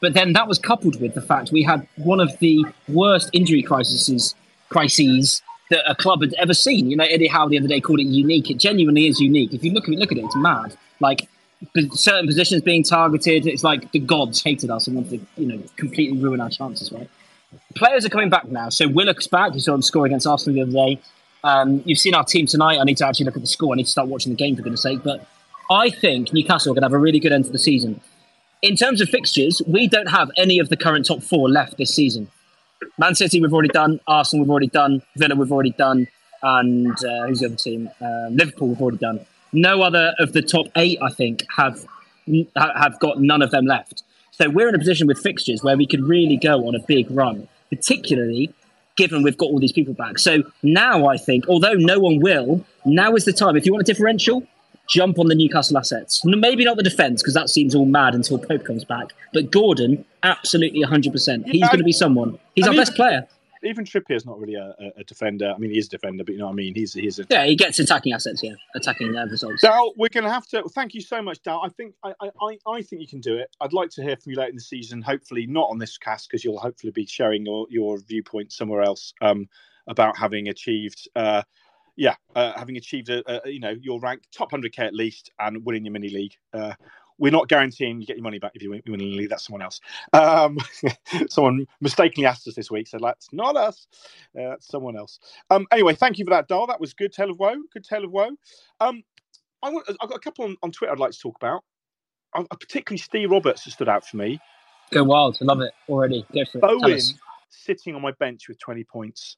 S7: But then that was coupled with the fact we had one of the worst injury crises crises that a club had ever seen. You know, Eddie Howe the other day called it unique. It genuinely is unique. If you look at it, look at it, it's mad. Like certain positions being targeted, it's like the gods hated us and wanted to, you know, completely ruin our chances, right? Players are coming back now. So Willock's back. You saw him score against Arsenal the other day. Um, you've seen our team tonight. I need to actually look at the score. I need to start watching the game, for goodness sake. But I think Newcastle are going to have a really good end to the season. In terms of fixtures, we don't have any of the current top four left this season. Man City we've already done. Arsenal we've already done. Villa we've already done. And uh, who's the other team? Uh, Liverpool we've already done. No other of the top eight, I think, have have got none of them left. So we're in a position with fixtures where we could really go on a big run, particularly given we've got all these people back. So now I think, although no one will, now is the time. If you want a differential, jump on the Newcastle assets. Maybe not the defence, because that seems all mad until Pope comes back. But Gordon, absolutely one hundred percent. He's yeah, going to be someone. He's our even, best player.
S6: Even Trippier's not really a, a defender. I mean, he is a defender, but you know what I mean? He's, he's a...
S7: Yeah, he gets attacking assets, yeah. Attacking uh, results.
S6: Dal, we're going to have to... Thank you so much, Dal. I think I, I, I think you can do it. I'd like to hear from you later in the season, hopefully not on this cast, because you'll hopefully be sharing your, your viewpoint somewhere else um, about having achieved... Uh, Yeah, uh, having achieved a, a, you know, your rank top one hundred K at least and winning your mini league. Uh, we're not guaranteeing you get your money back if you win, you win a league. That's someone else. Um, someone mistakenly asked us this week, said that's not us. Uh, that's someone else. Um, anyway, thank you for that, Dal. That was good tale of woe. Good tale of woe. Um, I want, I've got a couple on, on Twitter I'd like to talk about. I, particularly Steve Roberts has stood out for me.
S7: Go wild. I love it already. Go for it.
S6: Bowen sitting on my bench with twenty points.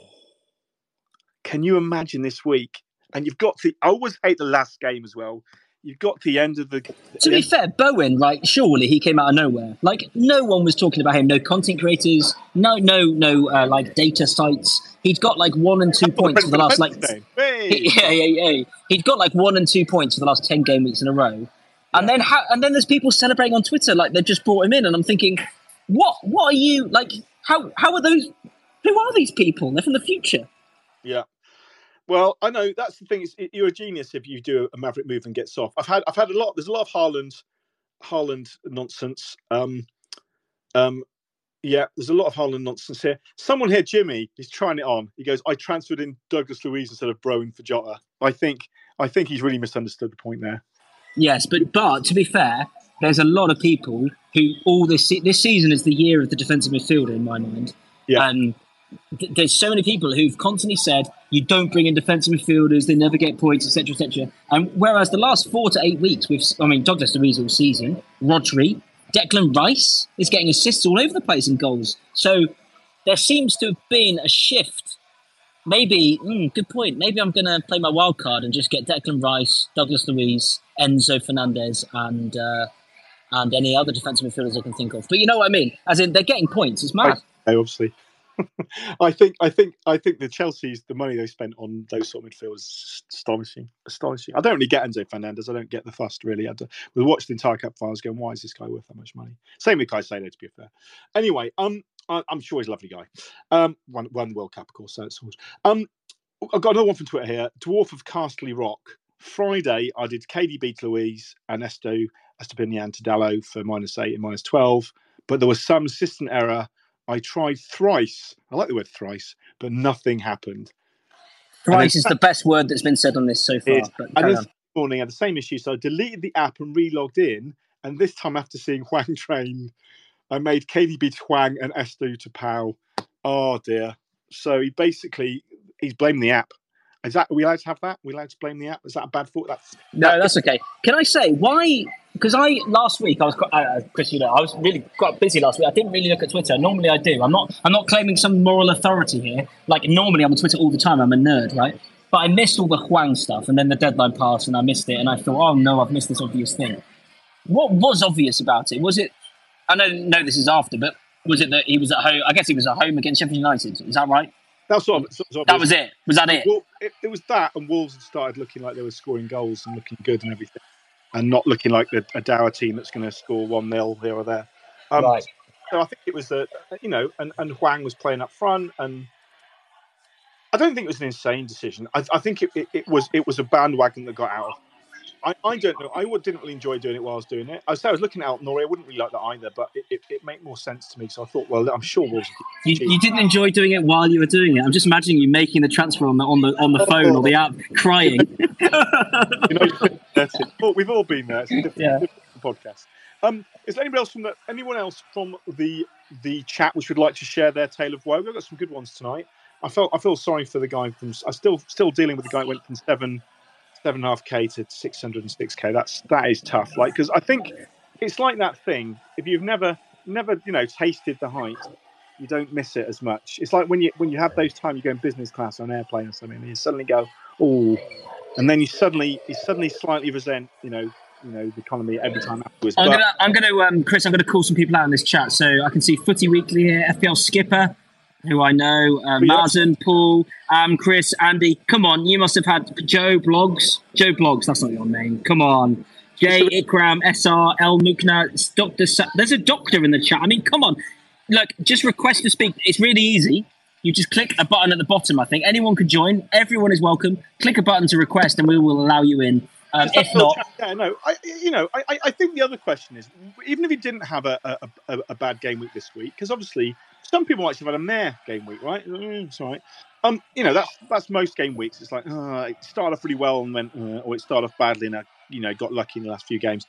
S6: Can you imagine this week? And you've got the... I always hate the last game as well. You've got the end of the... the
S7: to be end. fair, Bowen, like, surely he came out of nowhere. Like, no one was talking about him. No content creators. No, no, no, uh, like, data sites. He'd got, like, one and two points for the last, like...
S6: Hey.
S7: He, yeah, yeah, yeah. He'd got, like, one and two points for the last ten game weeks in a row. And yeah. then ha- and then there's people celebrating on Twitter like they've just brought him in. And I'm thinking, what? What are you... Like, how how are those... Who are these people? They're from the future.
S6: Yeah. Well, I know that's the thing. Is you're a genius if you do a Maverick move and get soft. I've had I've had a lot. There's a lot of Haaland, Haaland nonsense. Um, um, yeah, there's a lot of Haaland nonsense here. Someone here, Jimmy, he's trying it on. He goes, "I transferred in Douglas Luiz instead of Brown for Jota." I think I think he's really misunderstood the point there.
S7: Yes, but but to be fair, there's a lot of people who all this se- this season is the year of the defensive midfielder in my mind.
S6: Yeah.
S7: Um, th- there's so many people who've constantly said you don't bring in defensive midfielders, they never get points, et cetera, et cetera. And whereas the last four to eight weeks, we've, I mean, Douglas Luiz all season, Rodri, Declan Rice is getting assists all over the place and goals. So there seems to have been a shift. Maybe, mm, good point. Maybe I'm going to play my wild card and just get Declan Rice, Douglas Luiz, Enzo Fernandez, and uh, and any other defensive midfielders I can think of. But you know what I mean? As in, they're getting points. It's mad.
S6: I, obviously. I think I think I think the Chelsea's the money they spent on those sort of midfielders is astonishing. Astonishing. I don't really get Enzo Fernandez. I don't get the fuss really. I we watched the entire cup finals going, why is this guy worth that much money? Same with Caicedo, to be fair. Anyway, um I, I'm sure he's a lovely guy. Um won, won the World Cup, of course, so it's um I've got another one from Twitter here. Dwarf of Castley Rock. Friday I did K D B to Louise and Esto Estepinian to Dallo for minus eight and minus twelve, but there was some system error. I tried thrice. I like the word thrice, but nothing happened.
S7: Thrice is the best word that's been said on this so far. But
S6: and this morning I had the same issue, so I deleted the app and re-logged in. And this time, after seeing Huang train, I made K D B to Huang and Estu to Pau. Oh dear! So he basically he's blaming the app. Is that are we allowed to have that? Are we allowed to blame the app? Is that a bad thought? That's
S7: no, that's okay. Can I say why? Because I last week I was quite, uh, Chris, you know, I was really quite busy last week. I didn't really look at Twitter. Normally I do. I'm not. I'm not claiming some moral authority here. Like normally I'm on Twitter all the time. I'm a nerd, right? But I missed all the Huang stuff, and then the deadline passed, and I missed it, and I thought, oh no, I've missed this obvious thing. What was obvious about it? Was it? I know, no, this is after, but was it that he was at home? I guess he was at home against Sheffield United. Is that right?
S6: That's sort of, sort of
S7: that was it. Was that it?
S6: Well, it? It was that, and Wolves had started looking like they were scoring goals and looking good and everything, and not looking like the, a Dower team that's going to score one nil here or there. Um,
S7: right.
S6: So I think it was that, you know, and, and Huang was playing up front, and I don't think it was an insane decision. I, I think it, it, it was it was a bandwagon that got out of I, I don't know. I would, didn't really enjoy doing it while I was doing it. I was, I was looking at Nori. I wouldn't really like that either, but it, it, it made more sense to me. So I thought, well, I'm sure Wolves.
S7: You, you didn't enjoy doing it while you were doing it. I'm just imagining you making the transfer on the on the on the phone or the app, crying.
S6: you know, that's it. Oh, we've all been there. It's a different,
S7: Yeah.
S6: different podcast. Um, is there anybody else from the anyone else from the the chat which would like to share their tale of woe? We've got some good ones tonight. I felt I feel sorry for the guy from. I'm still still dealing with the guy who went from seven. seven and a half K to six hundred and six K. That's that is tough. Like, because I think it's like that thing. If you've never, never, you know, tasted the height, you don't miss it as much. It's like when you when you have those times you go in business class on an airplane or something, and you suddenly go, oh, and then you suddenly you suddenly slightly resent, you know, you know, the economy every time afterwards.
S7: I'm
S6: But-
S7: gonna, I'm gonna, um, Chris. I'm gonna call some people out in this chat. So I can see Footy Weekly here, F P L Skipper, who I know, uh, Martin, Paul, um, Chris, Andy. Come on, you must have had Joe Blogs. Joe Blogs, that's not your name. Come on. Jay, Ikram, S R, L Mukna, Doctor Sa- There's a doctor in the chat. I mean, come on. Look, just request to speak. It's really easy. You just click a button at the bottom, I think. Anyone can join. Everyone is welcome. Click a button to request and we will allow you in. Um,
S6: Just that
S7: if
S6: little
S7: not,
S6: chat- yeah, no, I, you know, I, I- I think the other question is, even if you didn't have a, a, a, a bad game week this week, because obviously some people actually have had a meh game week, right? Mm, it's all right. Um, you know, that's that's most game weeks. It's like, uh, it started off really well and went, uh, or it started off badly and, uh, you know, got lucky in the last few games.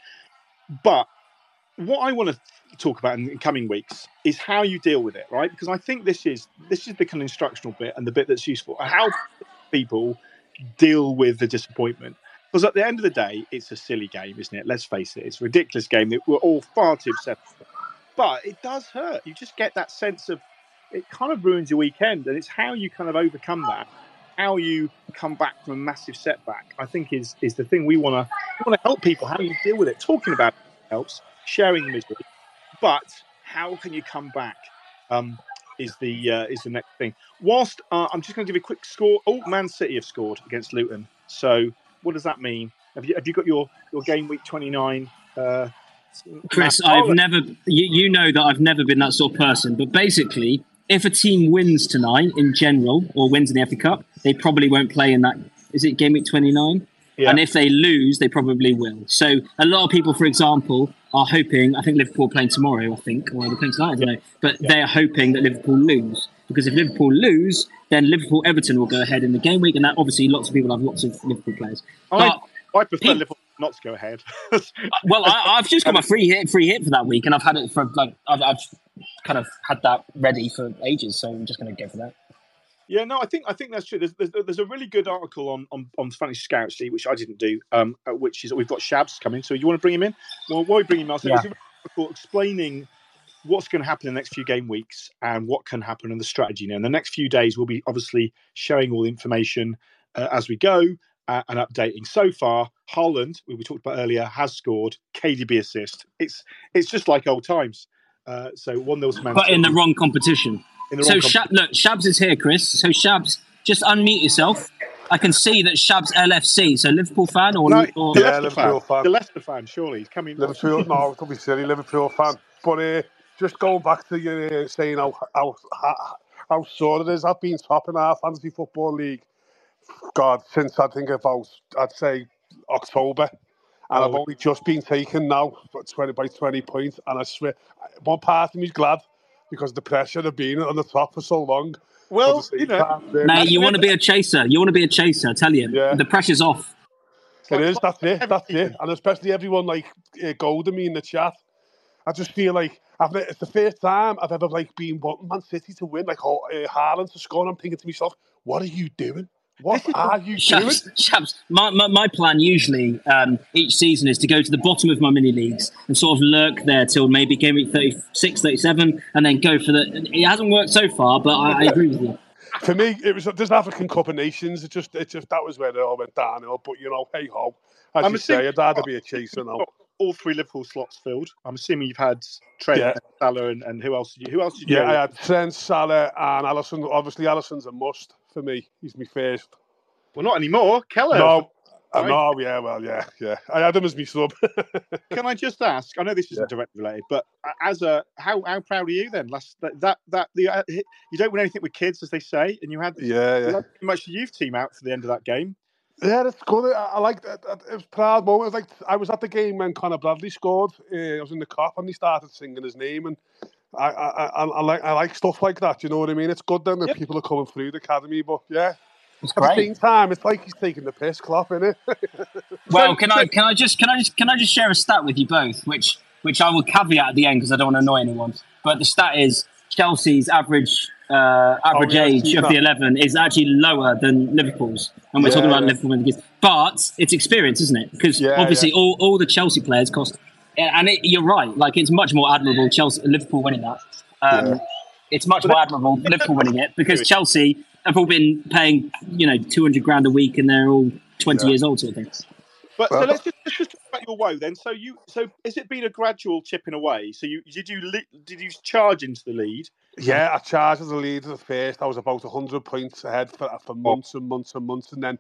S6: But what I want to talk about in, in coming weeks is how you deal with it, right? Because I think this is this is the kind of instructional bit and the bit that's useful. How people deal with the disappointment. Because at the end of the day, it's a silly game, isn't it? Let's face it. It's a ridiculous game that we're all far too upset with. But it does hurt. You just get that sense of, it kind of ruins your weekend. And it's how you kind of overcome that, how you come back from a massive setback, I think is is the thing we want to we want to help people, how you deal with it. Talking about it helps, sharing the misery. But how can you come back um, is the uh, is the next thing. Whilst uh, I'm just going to give you a quick score. Oh, Man City have scored against Luton. So what does that mean? Have you have you got your, your game week twenty-nine? Uh,
S7: Chris,
S6: Matt
S7: I've
S6: Fowler?
S7: never, you, you know that I've never been that sort of person. But basically, if a team wins tonight in general or wins in the F A Cup, they probably won't play in that. Is it game week twenty-nine?
S6: Yeah.
S7: And if they lose, they probably will. So a lot of people, for example, are hoping, I think Liverpool are playing tomorrow, I think, or they're playing tonight, I don't know. But they're hoping that Liverpool lose. Because if Liverpool lose, then Liverpool-Everton will go ahead in the game week. And that obviously lots of people have lots of Liverpool players.
S6: I,
S7: But
S6: I prefer Liverpool not to go ahead.
S7: well, I, I've just got my free hit, free hit for that week, and I've had it for like I've, I've kind of had that ready for ages, so I'm just going to go for that.
S6: Yeah, no, I think I think that's true. There's, there's, there's a really good article on, on, on Spanish Scout Sheet, which I didn't do, um, uh, which is we've got Shabs coming. So you want to bring him in? Well, while we bring him in, I'll say
S7: Yeah.
S6: there's a really good article explaining what's going to happen in the next few game weeks and what can happen and the strategy. Now, in the next few days, we'll be obviously showing all the information uh, as we go uh, and updating. So far, Haaland, who we talked about earlier, has scored K D B assist. It's it's just like old times. Uh, so one nil to Man
S7: But in the
S6: City.
S7: wrong competition.
S6: In the
S7: so
S6: wrong
S7: Shab, look, Shabs is here, Chris. So Shabs, just unmute yourself. I can see that Shabs L F C. So Liverpool fan or,
S6: No,
S7: or
S6: the
S11: Yeah,
S6: Leicester
S11: Liverpool
S6: fan.
S11: fan.
S6: The Leicester fan, surely. He's coming.
S11: Liverpool, no, don't be silly, Liverpool fan. But uh, just going back to you uh, saying how, how how how sore it is. I've been top in our fantasy football league, God, since I think about, I'd say October, and
S6: Oh.
S11: I've only just been taken now for twenty by twenty points. And I swear, one part of me's glad because the pressure of being on the top for so long.
S6: Well,
S11: But at the
S6: you
S11: same
S6: know,
S11: time, uh,
S7: mate, you want to be a chaser. You want to be a chaser, I tell you.
S11: Yeah.
S7: The pressure's off.
S11: It is, that's it, that's it. And especially everyone like uh, goading me in the chat. I just feel like I've, it's the first time I've ever like been wanting Man City to win, like uh, Haaland to score. And I'm thinking to myself, what are you doing? What are you doing?
S7: Shabs, Shabs, my, my, my plan usually um, each season is to go to the bottom of my mini leagues and sort of lurk there till maybe game week thirty-six, thirty-seven, and then go for the. It hasn't worked so far, but I, I agree with you.
S11: For me, it was this African Cup of Nations. It just, it just that was where it all went downhill. But you know, hey ho, as
S6: I'm
S11: you say,
S6: assuming-
S11: I'd rather be a chaser now.
S6: all three Liverpool slots filled. I'm assuming you've had Trent,
S11: Yeah.
S6: Salah, and, and who else? Did you, who else did you?
S11: Yeah,
S6: go
S11: I
S6: with?
S11: had Trent, Salah, and Alisson. Obviously, Alisson's a must for me. He's my first.
S6: Well, not anymore. Keller.
S11: No, I
S6: Right.
S11: know. Yeah, well, yeah, yeah. I had him as my sub.
S6: Can I just ask? I know this isn't directly related, but as a how how proud are you then? Last that that, that the uh, you don't win anything with kids, as they say, and you had
S11: Yeah,
S6: you
S11: yeah.
S6: had pretty much the youth team out for the end of that game.
S11: Yeah, it's good. I, I like that. It was a proud moment. It was like I was at the game when Conor Bradley scored. Uh, I was in the cop and he started singing his name, and I, I, I, I like, I like stuff like that. You know what I mean? It's good then that yep. people are coming through the academy, but yeah.
S7: It's
S11: At
S7: great.
S11: the same time, it's like he's taking the piss, Klopp, innit?
S7: Well, can I can I just can I just can I just share a stat with you both, which which I will caveat at the end because I don't want to annoy anyone. But the stat is Chelsea's average uh, average
S11: oh, yeah,
S7: age of the eleven is actually lower than Liverpool's, and we're
S11: yeah,
S7: talking about
S11: yeah.
S7: Liverpool winning games. But it's experience, isn't it? Because
S11: yeah,
S7: obviously
S11: yeah.
S7: all, all the Chelsea players cost, and it, you're right. Like it's much more admirable Chelsea Liverpool winning that. Um, yeah. It's much more admirable Liverpool winning it because Chelsea have all been paying, you know, two hundred grand a week, and they're all twenty yeah. years old, sort of thing.
S6: But so let's just, let's just talk about your woe then. So you, so has it been a gradual chipping away? So you did you did you charge into the lead?
S11: Yeah, I charged as the lead at first. I was about a hundred points ahead for for months and months and months, and then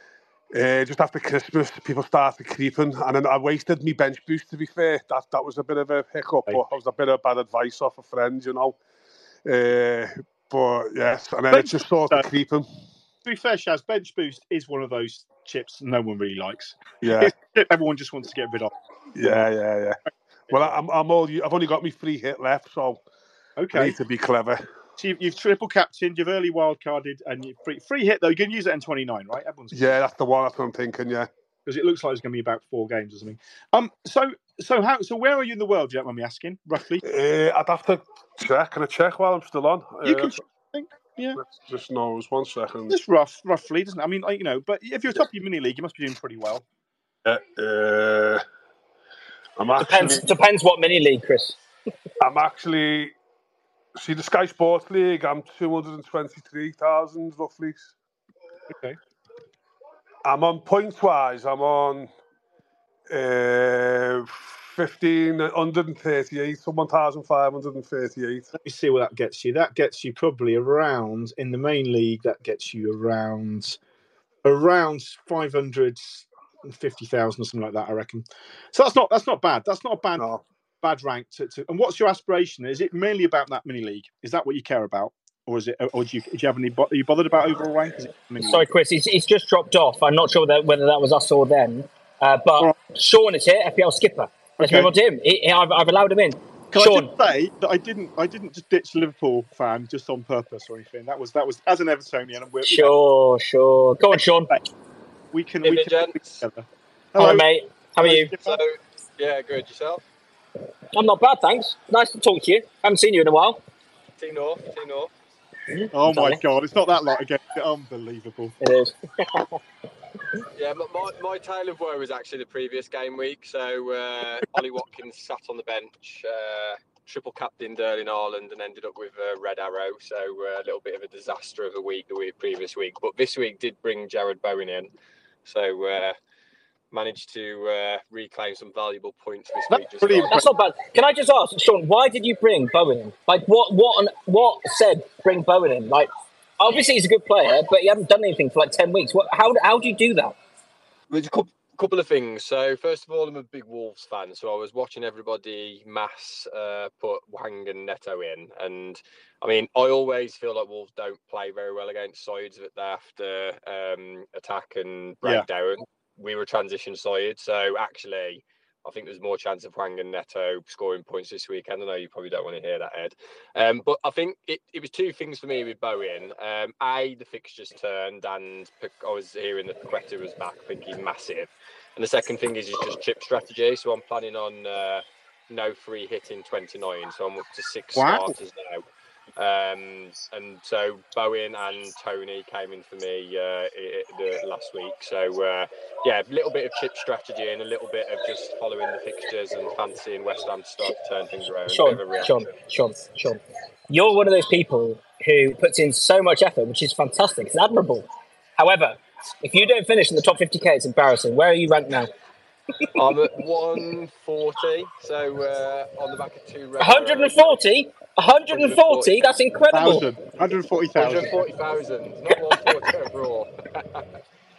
S11: uh, just after Christmas, people started creeping, and then I wasted my bench boost. To be fair, that that was a bit of a hiccup, but I was a bit of bad advice off a friend, you know. Uh, but yes, and then bench it's just sort of creeping.
S6: To be fair, Shaz, bench boost is one of those chips no one really likes.
S11: Yeah,
S6: everyone just wants to get rid of.
S11: Yeah, yeah, yeah. Well, I'm I'm all. I've only got my free hit left, so
S6: okay,
S11: I need to be clever.
S6: So you've, you've triple captained, you've early wild carded, and you free free hit though. You can use it in twenty-nine, right? Everyone's
S11: yeah, that's the one. That's what I'm thinking. Yeah,
S6: because it looks like it's going to be about four games or something. Um, so so how so where are you in the world? Do you don't mind me asking, roughly?
S11: Uh, I'd have to check. Can I check while I'm still on?
S6: You
S11: uh,
S6: can. Think, yeah.
S11: Let's just knows one second.
S6: Just rough, roughly, doesn't it? I mean, like, you know, but if you're top of your mini league, you must be doing pretty well.
S11: Yeah. Uh, I'm actually,
S7: depends. Depends what mini league, Chris.
S11: I'm actually. See the Sky Sports League. I'm two hundred twenty-three thousand roughly.
S6: Okay.
S11: I'm on points wise. I'm on uh, fifteen hundred thirty-eight. So one thousand five hundred thirty-eight.
S6: Let me see what that gets you. That gets you probably around in the main league. That gets you around around five hundred fifty thousand or something like that. I reckon. So that's not that's not bad. That's not a bad.
S11: No.
S6: Bad rank to, to, and what's your aspiration? Is it mainly about that mini league? Is that what you care about, or is it? Or do you, do you have any? Are you bothered about overall rank? Is it
S7: Sorry, Chris, he's, he's just dropped off. I'm not sure that, whether that was us or them. Uh, but right. Sean is here, F P L skipper. Let's
S6: okay.
S7: move on to him. He, he, I've, I've allowed him in.
S6: Can
S7: Sean,
S6: I just say that I didn't? I didn't just ditch Liverpool fan just on purpose or anything. That was that was as an Evertonian. And we're,
S7: sure, sure. Go on, Sean.
S6: We can.
S12: Hey,
S6: we can
S12: work
S6: together.
S7: Hello. Hello, mate. How are you?
S12: So, yeah, good. Yourself?
S7: I'm not bad, thanks. Nice to talk to you. Haven't seen you in a while.
S12: T North, T North.
S6: Oh my God, it's not that lot again. Unbelievable.
S7: It is.
S12: Yeah, my my tale of woe was actually the previous game week. So uh, Ollie Watkins sat on the bench, uh, triple captained Erling Haaland, and ended up with a red arrow. So uh, a little bit of a disaster of a week the week previous week. But this week did bring Jared Bowen in. So. Uh, managed to uh, reclaim some valuable points this
S7: That's
S12: week. Just
S7: brilliant. That's not bad. Can I just ask, Sean, why did you bring Bowen in? Like, what what, what said bring Bowen in? Like, obviously he's a good player, but he hasn't done anything for like ten weeks. What? How, how do you do that?
S12: There's a couple, couple of things. So, first of all, I'm a big Wolves fan, so I was watching everybody mass uh, put Wang and Neto in. And, I mean, I always feel like Wolves don't play very well against sides that they have to um, attack and break yeah. down. We were a transition side, so actually I think there's more chance of Wang and Neto scoring points this weekend. I know you probably don't want to hear that, Ed. Um, but I think it, it was two things for me with Bowen. Um, A, the fixtures turned, and I was hearing that Paqueta was back, thinking massive. And the second thing is, is just chip strategy. So I'm planning on uh, no free hit in twenty-nine, so I'm up to six wow. starters now. Um, and so Bowen and Tony came in for me uh, it, the last week. So uh, yeah, a little bit of chip strategy and a little bit of just following the fixtures and fancying West Ham to start to turn things around.
S7: Sean, Sean, Sean, Sean, you're one of those people who puts in so much effort, which is fantastic. It's admirable. However, if you don't finish in the top fifty K, it's embarrassing. Where are you ranked now?
S12: I'm at one forty, so uh, on the back of two.
S7: one hundred forty? one hundred forty? That's incredible.
S6: one hundred forty thousand.
S12: one hundred forty thousand, not one forty overall.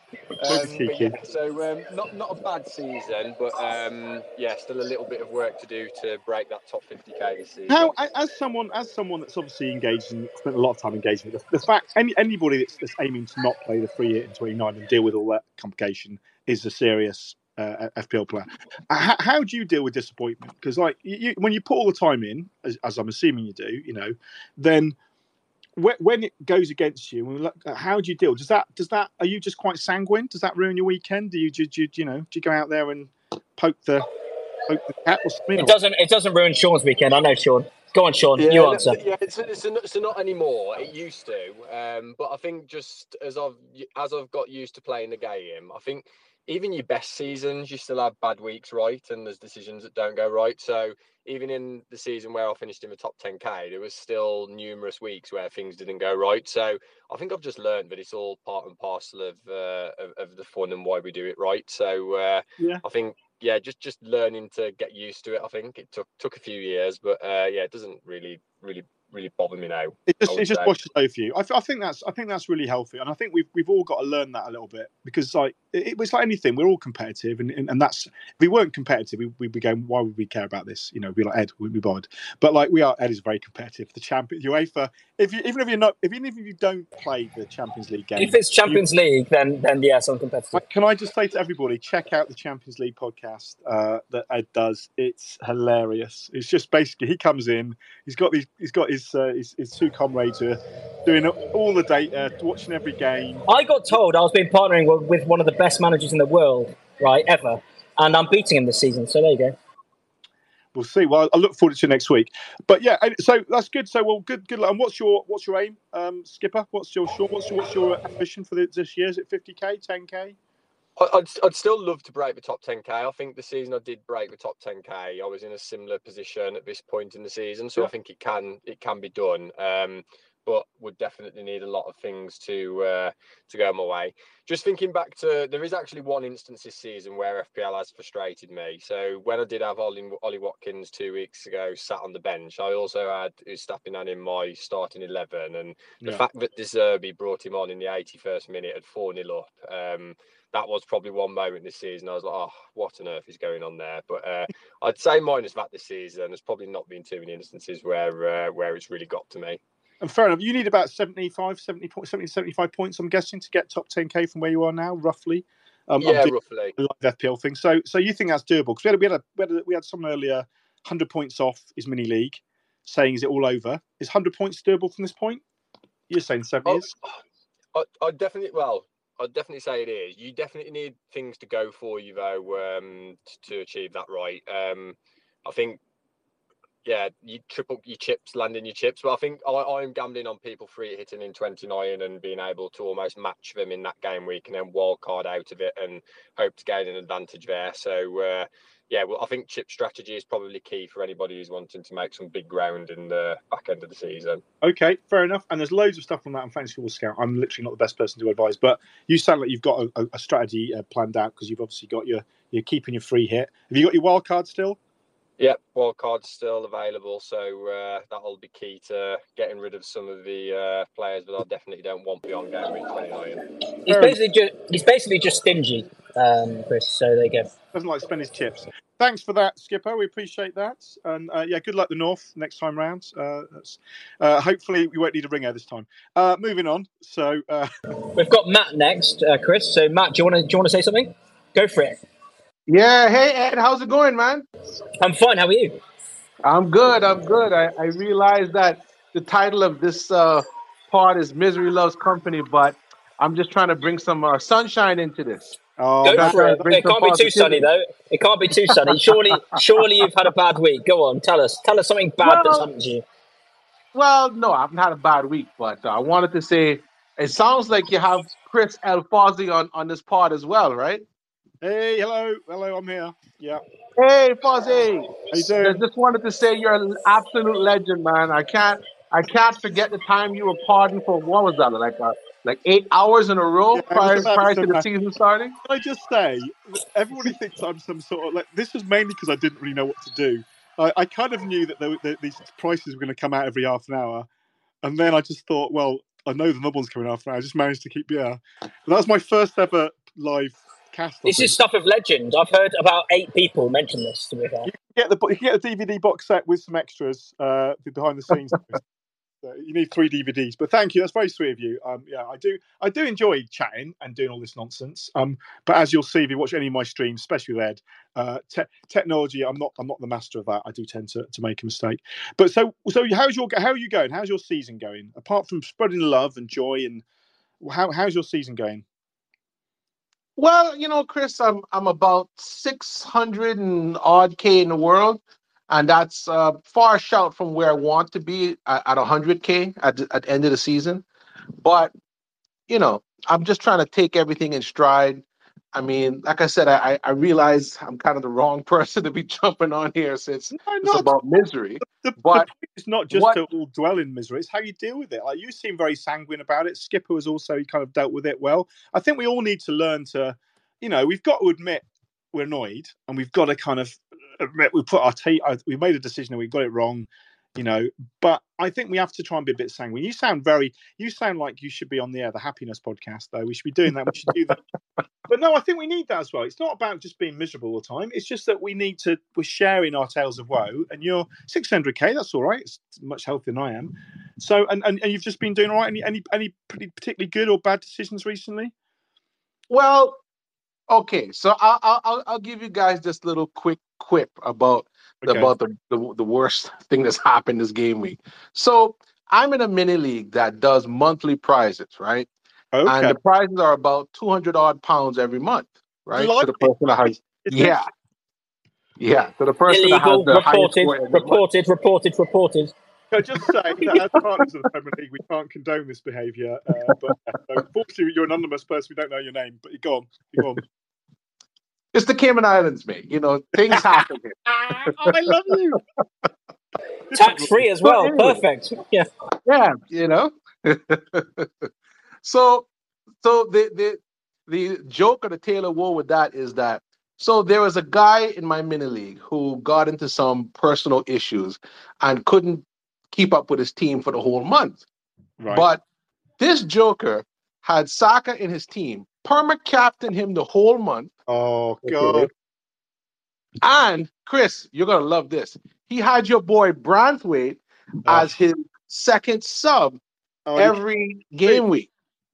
S12: Um, but yeah, so um, not not a bad season, but um, yeah, still a little bit of work to do to break that top fifty K this season.
S6: How, as someone, as someone that's obviously engaged and spent a lot of time engaging with the, the fact, any anybody that's, that's aiming to not play the free hit in twenty-nine and deal with all that complication is a serious uh, F P L player. How, how do you deal with disappointment? Because like you, when you put all the time in, as, as I'm assuming you do, you know, then when it goes against you, how do you deal? Does that does that are you just quite sanguine? Does that ruin your weekend? Do you do you, you know do you go out there and poke the poke the cat or something?
S7: It doesn't it doesn't ruin Sean's weekend. I know Sean. Go on, Sean.
S12: Yeah,
S7: you
S12: no,
S7: answer.
S12: Yeah, it's, it's, it's not anymore. It used to, um, but I think just as I've as I've got used to playing the game, I think even your best seasons, you still have bad weeks, right? And there's decisions that don't go right. So even in the season where I finished in the top ten K, there was still numerous weeks where things didn't go right. So I think I've just learned that it's all part and parcel of uh, of, of the fun and why we do it right. So uh,
S6: yeah,
S12: I think. Yeah, just, just learning to get used to it. I think it took took a few years, but uh, yeah, it doesn't really really really bother me now.
S6: It just it just washes over you. I, I think that's I think that's really healthy, and I think we've we've all got to learn that a little bit because like it, it was like anything, we're all competitive, and, and, and that's if we weren't competitive, we, we'd be going, why would we care about this? You know, we'd be like Ed, we'd be bothered. But like we are, Ed is very competitive. The champion UEFA, if you even if you're not, if even if you don't play the Champions League game,
S7: if it's Champions you, League, then then yes, I'm competitive.
S6: Can I just say to everybody, check out the Champions League podcast uh, that Ed does. It's hilarious. It's just basically he comes in, he's got these, he's got his uh, his, his two comrades who are doing all the data, watching every game.
S7: I got told I was being partnering with, with one of the best managers in the world, right, ever, and I'm beating him this season. So there you go.
S6: We'll see. Well, I look forward to next week. But yeah, so that's good. So well, good, good luck. And what's your what's your aim, um, Skipper? What's your what's your, what's your ambition for this year? Is it fifty K, ten K?
S12: I'd I'd still love to break the top ten K. I think the season I did break the top ten K, I was in a similar position at this point in the season, so yeah. I think it can it can be done. Um, but would definitely need a lot of things to uh, to go my way. Just thinking back to, there is actually one instance this season where F P L has frustrated me. So when I did have Ollie, Ollie Watkins two weeks ago sat on the bench, I also had Ustapinan in my starting eleven, and the
S6: yeah.
S12: fact that De Zerbi brought him on in the eighty-first minute at four nil up, um, that was probably one moment this season I was like, oh, what on earth is going on there? But uh, I'd say minus that this season, there's probably not been too many instances where uh, where it's really got to me.
S6: And fair enough. You need about seventy-five, seventy, seventy, seventy-five points, I'm guessing, to get top ten K from where you are now, roughly. Um,
S12: yeah, roughly.
S6: Live F P L thing. So, so you think that's doable? Because we had, we had, a, we had, a, we had someone earlier, one hundred points off his mini league, saying, "Is it all over?" Is one hundred points doable from this point? You're saying seventy is?
S12: I, I definitely. Well, I'd definitely say it is. You definitely need things to go for you though um, to achieve that right. Um, I think. Yeah, you triple your chips, landing your chips. But I think I, I'm gambling on people free hitting in twenty-nine and being able to almost match them in that game week and then wild card out of it and hope to gain an advantage there. So, uh, yeah, well, I think chip strategy is probably key for anybody who's wanting to make some big ground in the back end of the season.
S6: Okay, fair enough. And there's loads of stuff on that on Fantasy Football Scout. I'm literally not the best person to advise, but you sound like you've got a, a strategy uh, planned out because you've obviously got your, you're keeping your free hit. Have you got your wild card still?
S12: Yep, wildcard's still available, so uh, that'll be key to getting rid of some of the uh, players that I definitely don't want beyond game week twenty-nine.
S7: He's basically just he's basically just stingy, um, Chris. So there you go.
S6: Doesn't like to spend his chips. Thanks for that, Skipper. We appreciate that, and uh, yeah, good luck the North next time round. Uh, that's, uh, hopefully, we won't need a ringer this time. Uh, moving on. So uh...
S7: we've got Matt next, uh, Chris. So Matt, do you want to do you want to say something? Go for it.
S13: Yeah, hey Ed, how's it going, man?
S7: I'm fine. How are you?
S13: I'm good. I'm good. I, I realize that the title of this uh, part is "Misery Loves Company," but I'm just trying to bring some uh, sunshine into this.
S7: Oh, Go for it. It can't be too sunny though. It can't be too sunny. Surely, surely you've had a bad week. Go on, tell us. Tell us something bad well, that's happened to you.
S13: Well, no, I haven't had a bad week, but uh, I wanted to say it sounds like you have Chris Alfozzi on on this part as well, right?
S6: Hey, hello, hello, I'm here. Yeah.
S13: Hey, Fozzie.
S6: How you doing?
S13: I just wanted to say you're an absolute legend, man. I can't, I can't forget the time you were pardoned for. What was that? Like, uh, like eight hours in a row yeah, prior, prior to the that. season starting.
S6: Can I just say, everybody thinks I'm some sort of like. This was mainly because I didn't really know what to do. I, I kind of knew that there, there, these prices were going to come out every half an hour, and then I just thought, well, I know the number one's coming after. I just managed to keep, yeah. But that was my first ever live cast. I
S7: This
S6: think.
S7: is stuff of legend. I've heard about eight people mention this, to be fair.
S6: You can get the you can get a D V D box set with some extras uh, behind the scenes. So you need three D V Ds, but thank you. That's very sweet of you. Um, yeah, I do. I do enjoy chatting and doing all this nonsense. Um, but as you'll see if you watch any of my streams, especially with Ed, uh, te- technology. I'm not. I'm not the master of that. I do tend to, to make a mistake. But so so how's your how are you going? How's your season going? Apart from spreading love and joy, and how how's your season going?
S13: Well, you know, Chris, I'm I'm about six hundred and odd K in the world. And that's uh, far shout from where I want to be at, at one hundred K at the, at the end of the season. But, you know, I'm just trying to take everything in stride. I mean, like I said, I, I realize I'm kind of the wrong person to be jumping on here since
S6: no,
S13: it's about misery.
S6: The, the,
S13: but
S6: the point is not just
S13: what,
S6: to all dwell in misery, it's how you deal with it. Like you seem very sanguine about it. Skipper has also kind of dealt with it well. I think we all need to learn to, you know, we've got to admit we're annoyed and we've got to kind of admit we put our t- we made a decision and we got it wrong, you know, but I think we have to try and be a bit sanguine. You sound very you sound like you should be on the air, the happiness podcast though. We should be doing that. We should do that. But no, I think we need that as well. It's not about just being miserable all the time. It's just that we need to we're sharing our tales of woe, and you're six hundred K, that's all right. It's much healthier than I am. So and, and, and you've just been doing all right. Any any any pretty particularly good or bad decisions recently?
S13: Well, okay, so I'll I'll I'll give you guys this little quick quip about
S6: Okay.
S13: about the, the the worst thing that's happened this game week. So I'm in a mini league that does monthly prizes, right?
S6: Okay.
S13: And the prizes are about two hundred odd pounds every month, right?
S6: Like
S13: to the person that has,
S6: Is
S13: yeah, yeah. So the person
S7: Illegal,
S13: that has the highest
S7: reported,
S13: score every month.
S7: reported, reported, reported.
S6: Can I just say that as partners of the Premier League, we can't condone this behaviour. Uh, but uh, so unfortunately, you're an anonymous person. We don't know your name, but you're gone. You're gone.
S13: It's the Cayman Islands, mate. You know, things happen here.
S6: Oh, I love you.
S7: Tax free as well.
S13: anyway.
S7: Perfect. Yeah.
S13: Yeah, you know. so, so the the the joke or the tale of woe with that is that so there was a guy in my mini league who got into some personal issues and couldn't keep up with his team for the whole month.
S6: Right.
S13: But this joker had Saka in his team, perma-captained him the whole month.
S6: Oh, God.
S13: Okay. And, Chris, you're going to love this. He had your boy Branthwaite
S6: Oh.
S13: as his second sub
S6: Oh, you
S13: every game week.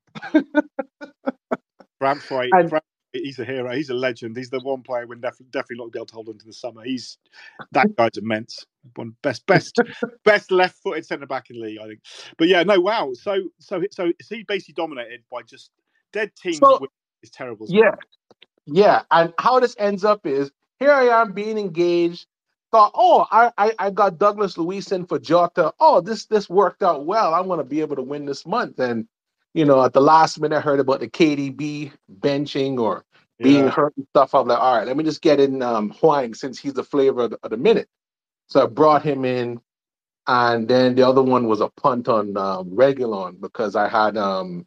S6: Branthwaite,
S13: And-
S6: Branthwaite, he's a hero. He's a legend. He's the one player we're def- definitely not be able to hold into the summer. He's that guy's immense. One best, best, best left-footed centre back in the league, I think. But yeah, no, wow. So, so, so, so he basically dominated by just dead teams.
S13: So-
S6: Is terrible.
S13: Yeah. Yeah. And how this ends up is here I am being engaged. Thought, oh, I, I, I got Douglas Luiz in for Jota. Oh, this this worked out well. I'm going to be able to win this month. And, you know, at the last minute, I heard about the K D B benching or being
S6: Yeah.
S13: hurt and stuff. I'm like, all right, let me just get in um, Huang since he's the flavor of the, of the minute. So I brought him in. And then the other one was a punt on um, Regulon because I had um,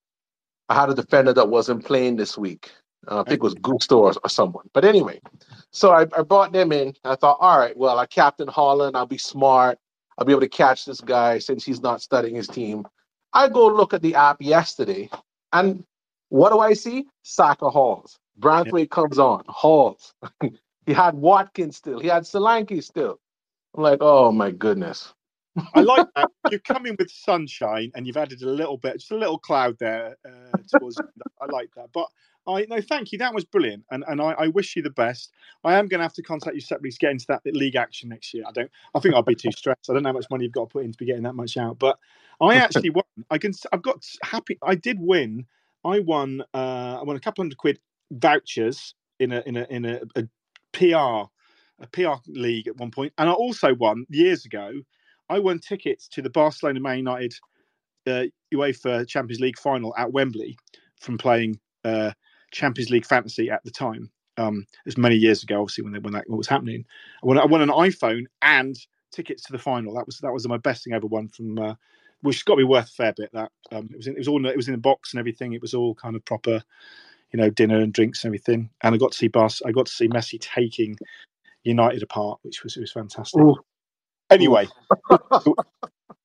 S13: I had a defender that wasn't playing this week. Uh, I think it was Gusto or, or someone. But anyway, so I, I brought them in. I thought, all right, well, I Captain Holland. I'll be smart. I'll be able to catch this guy since he's not studying his team. I go look at the app yesterday, and what do I see? Saka Halls. Branthwaite comes on. Halls. He had Watkins still. He had Solanke still. I'm like, oh, my goodness.
S6: I like that. You've come in with sunshine and you've added a little bit, just a little cloud there uh, towards. I like that. But I no, thank you. That was brilliant, and and I, I wish you the best. I am going to have to contact you separately to get into that league action next year. I don't. I think I'll be too stressed. I don't know how much money you've got to put in to be getting that much out. But I actually won. I can. I've got happy. I did win. I won. Uh, I won a couple hundred quid vouchers in a in a in a, a P R a P R league at one point, and I also won years ago. I won tickets to the Barcelona Man United uh, UEFA Champions League final at Wembley from playing uh, Champions League Fantasy at the time. Um, it was many years ago, obviously, when, they, when that what was happening. I won, I won an iPhone and tickets to the final. That was that was my best thing I ever won from, uh, which has got to be worth a fair bit. That um, it was in, it was all it was in a box and everything. It was all kind of proper, you know, dinner and drinks and everything. And I got to see Bar- I got to see Messi taking United apart, which was it was fantastic.
S13: Ooh.
S6: Anyway,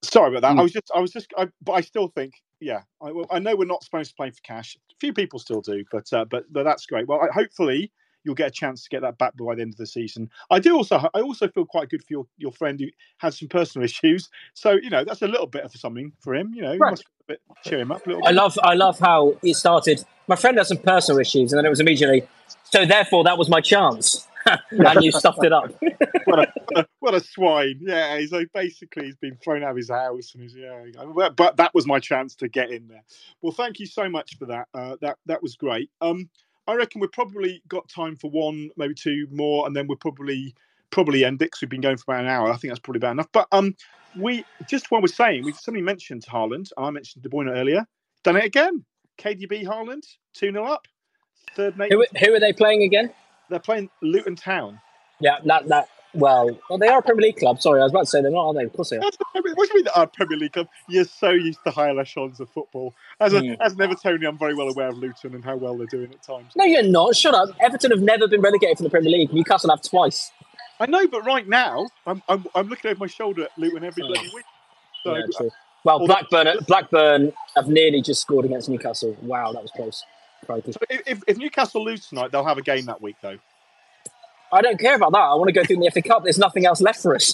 S6: Sorry about that.
S7: Mm.
S6: I was just, I was just, I, but I still think, yeah. I, well, I know we're not supposed to play for cash. A few people still do, but uh, but but that's great. Well, I, hopefully you'll get a chance to get that back by the end of the season. I do also, I also feel quite good for your, your friend who has some personal issues. So you know, that's a little bit of something for him. You know, you
S7: Right.
S6: must a bit, cheer him up a little
S7: I
S6: bit.
S7: love, I love how it started. My friend has some personal issues, and then it was immediately. So therefore, that was my chance, and you stuffed it up.
S6: what, a, what, a, what a swine! Yeah, he's like basically he's been thrown out of his house, and he's yeah. But that was my chance to get in there. Well, thank you so much for that. Uh, that that was great. Um, I reckon we've probably got time for one, maybe two more, and then we'll probably probably end it because we've been going for about an hour. I think that's probably about enough. But um, we just while we're saying, we've somebody mentioned Haaland. I mentioned De Bruyne earlier. Done it again. K D B Haaland two nil up. Third mate.
S7: Who, who are they playing again?
S6: They're playing Luton Town.
S7: Yeah, that that. Well, well, they are a Premier League club. Sorry, I was about to say they're not, are they? Of course they are.
S6: What do you mean that our Premier League club? You're so used to higher echelons of football. As, a,
S7: Mm.
S6: as an Evertonian, I'm very well aware of Luton and how well they're doing at times.
S7: No, you're not. Shut up. Everton have never been relegated from the Premier League. Newcastle have twice.
S6: I know, but right now, I'm I'm, I'm looking over my shoulder at Luton every
S7: Oh.
S6: bloody week. So,
S7: Yeah, true. Well,
S6: although-
S7: Blackburn Blackburn have nearly just scored against Newcastle. Wow, that was close. Crikey.
S6: so if, if Newcastle lose tonight, they'll have a game that week, though.
S7: I don't care about that. I want to go through in the F A Cup. There's nothing else left for us.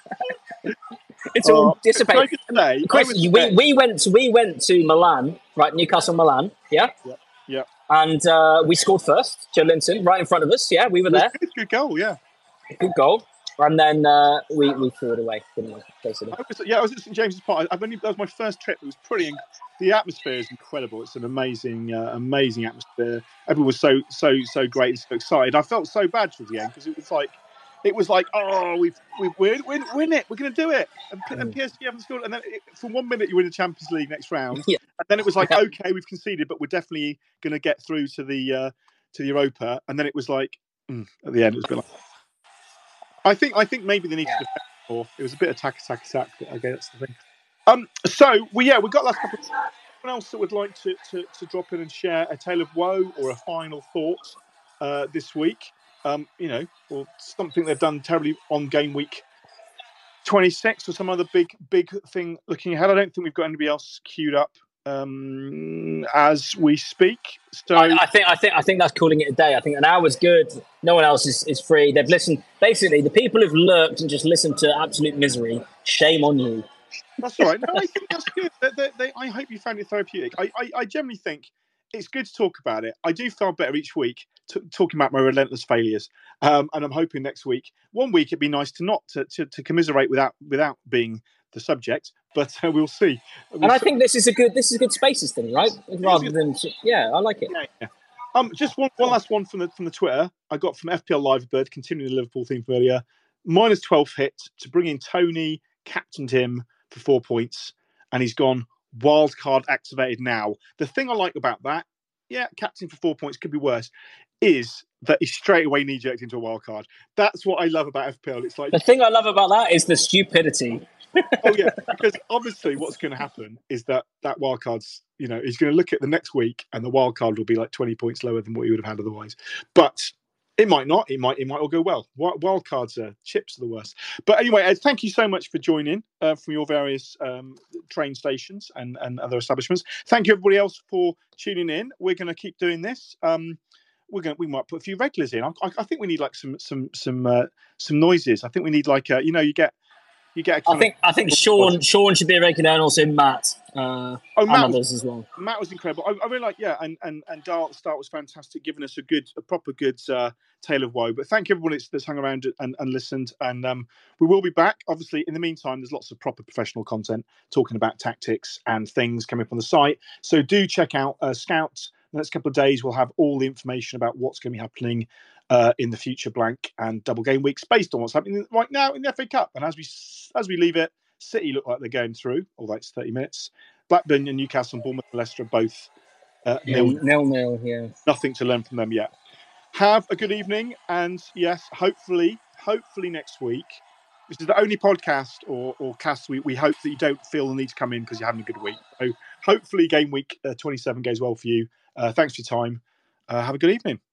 S7: It's all
S6: Uh,
S7: dissipated.
S6: can I just say,
S7: Chris,
S6: I would
S7: we,
S6: say-
S7: we went we went to Milan, right? Newcastle, Milan, yeah,
S6: Yeah, yeah.
S7: and uh, we scored first. Joe Linton, right in front of us. Yeah, we were there.
S6: Good, good goal, yeah.
S7: Good goal. And then uh, we, we threw it away, didn't we? Basically.
S6: I was, yeah, I was at Saint James's Park. I've only that was my first trip. It was pretty. Inc- the atmosphere is incredible. It's an amazing, uh, amazing atmosphere. Everyone was so, so, so great and so excited. I felt so bad towards the end because it was like, it was like, oh, we've, we've we're, we're, win it. We're going to do it. And, P- and P S G haven't scored. And then it, for one minute you were in the Champions League next round.
S7: Yeah.
S6: And then it was like, okay, we've conceded, but we're definitely going to get through to the uh, to the Europa. And then it was like, mm, at the end, it was a bit like. I think I think maybe they need to defend more. It was a bit attack, attack, attack. But I guess that's the thing. Um. So we yeah we got last couple. Of, anyone else that would like to, to to drop in and share a tale of woe or a final thought uh, this week? Um. You know, or something they've done terribly on game week twenty-six or some other big big thing looking ahead. I don't think we've got anybody else queued up um as we speak. So
S7: I, I think I think I think that's calling it a day. I think an hour's good. No one else is, is free. They've listened. Basically, the people who've lurked and just listened to absolute misery. Shame on you.
S6: That's all right. No, I think that's good. They, they, they, I hope you found it therapeutic. I, I, I generally think it's good to talk about it. I do feel better each week t- talking about my relentless failures, um, and I'm hoping next week, one week, it'd be nice to not to, to, to commiserate without without being the subject. But uh, we'll see. We'll
S7: And I
S6: see.
S7: think this is a good this is a good spaces thing, right? Rather than yeah, I like it.
S6: Yeah, yeah. Um, just one, one last one from the from the Twitter I got from F P L Livebird, continuing the Liverpool theme from earlier. Minus twelve hit to bring in Tony, captained him for four points, and he's gone wild card activated now. The thing I like about that, yeah, captain for four points could be worse, is that he straight away knee jerked into a wild card. That's what I love about F P L. It's like
S7: The thing I love about that is the stupidity.
S6: oh yeah, because obviously what's going to happen is that that wild card's, you know, he's going to look at the next week and the wild card will be like twenty points lower than what he would have had otherwise. But it might not. It might. It might all go well. Wild cards are chips are the worst. But anyway, Ed, thank you so much for joining uh, from your various um, train stations and, and other establishments. Thank you everybody else for tuning in. We're going to keep doing this. Um, we're going. We might put a few regulars in. I, I think we need like some some some uh, some noises. I think we need like a, you know, you get. You get. A kind
S7: I think
S6: of,
S7: I think Sean Sean should be a regular, and also Matt, uh,
S6: Oh,
S7: and
S6: Matt
S7: others
S6: was,
S7: as well.
S6: Matt was incredible. I, I really like, yeah, and and and Dal at the start was fantastic, giving us a good, a proper good uh, tale of woe. But thank you everyone that's, that's hung around and, and listened. And um, we will be back. Obviously, in the meantime, there's lots of proper professional content talking about tactics and things coming up on the site. So do check out uh, Scouts. The next couple of days, we'll have all the information about what's going to be happening uh, in the future blank and double game weeks based on what's happening right now in the F A Cup. And as we as we leave it, City look like they're going through, although it's thirty minutes. Blackburn and Newcastle and Bournemouth and Leicester are both uh,
S7: Nil
S6: nil.
S7: nil, nil, yeah.
S6: Nothing to learn from them yet. Have a good evening, and yes, hopefully, hopefully next week. This is the only podcast or, or cast we, we hope that you don't feel the need to come in because you're having a good week. So hopefully game week uh, twenty-seven goes well for you. Uh, thanks for your time. Uh, have a good evening.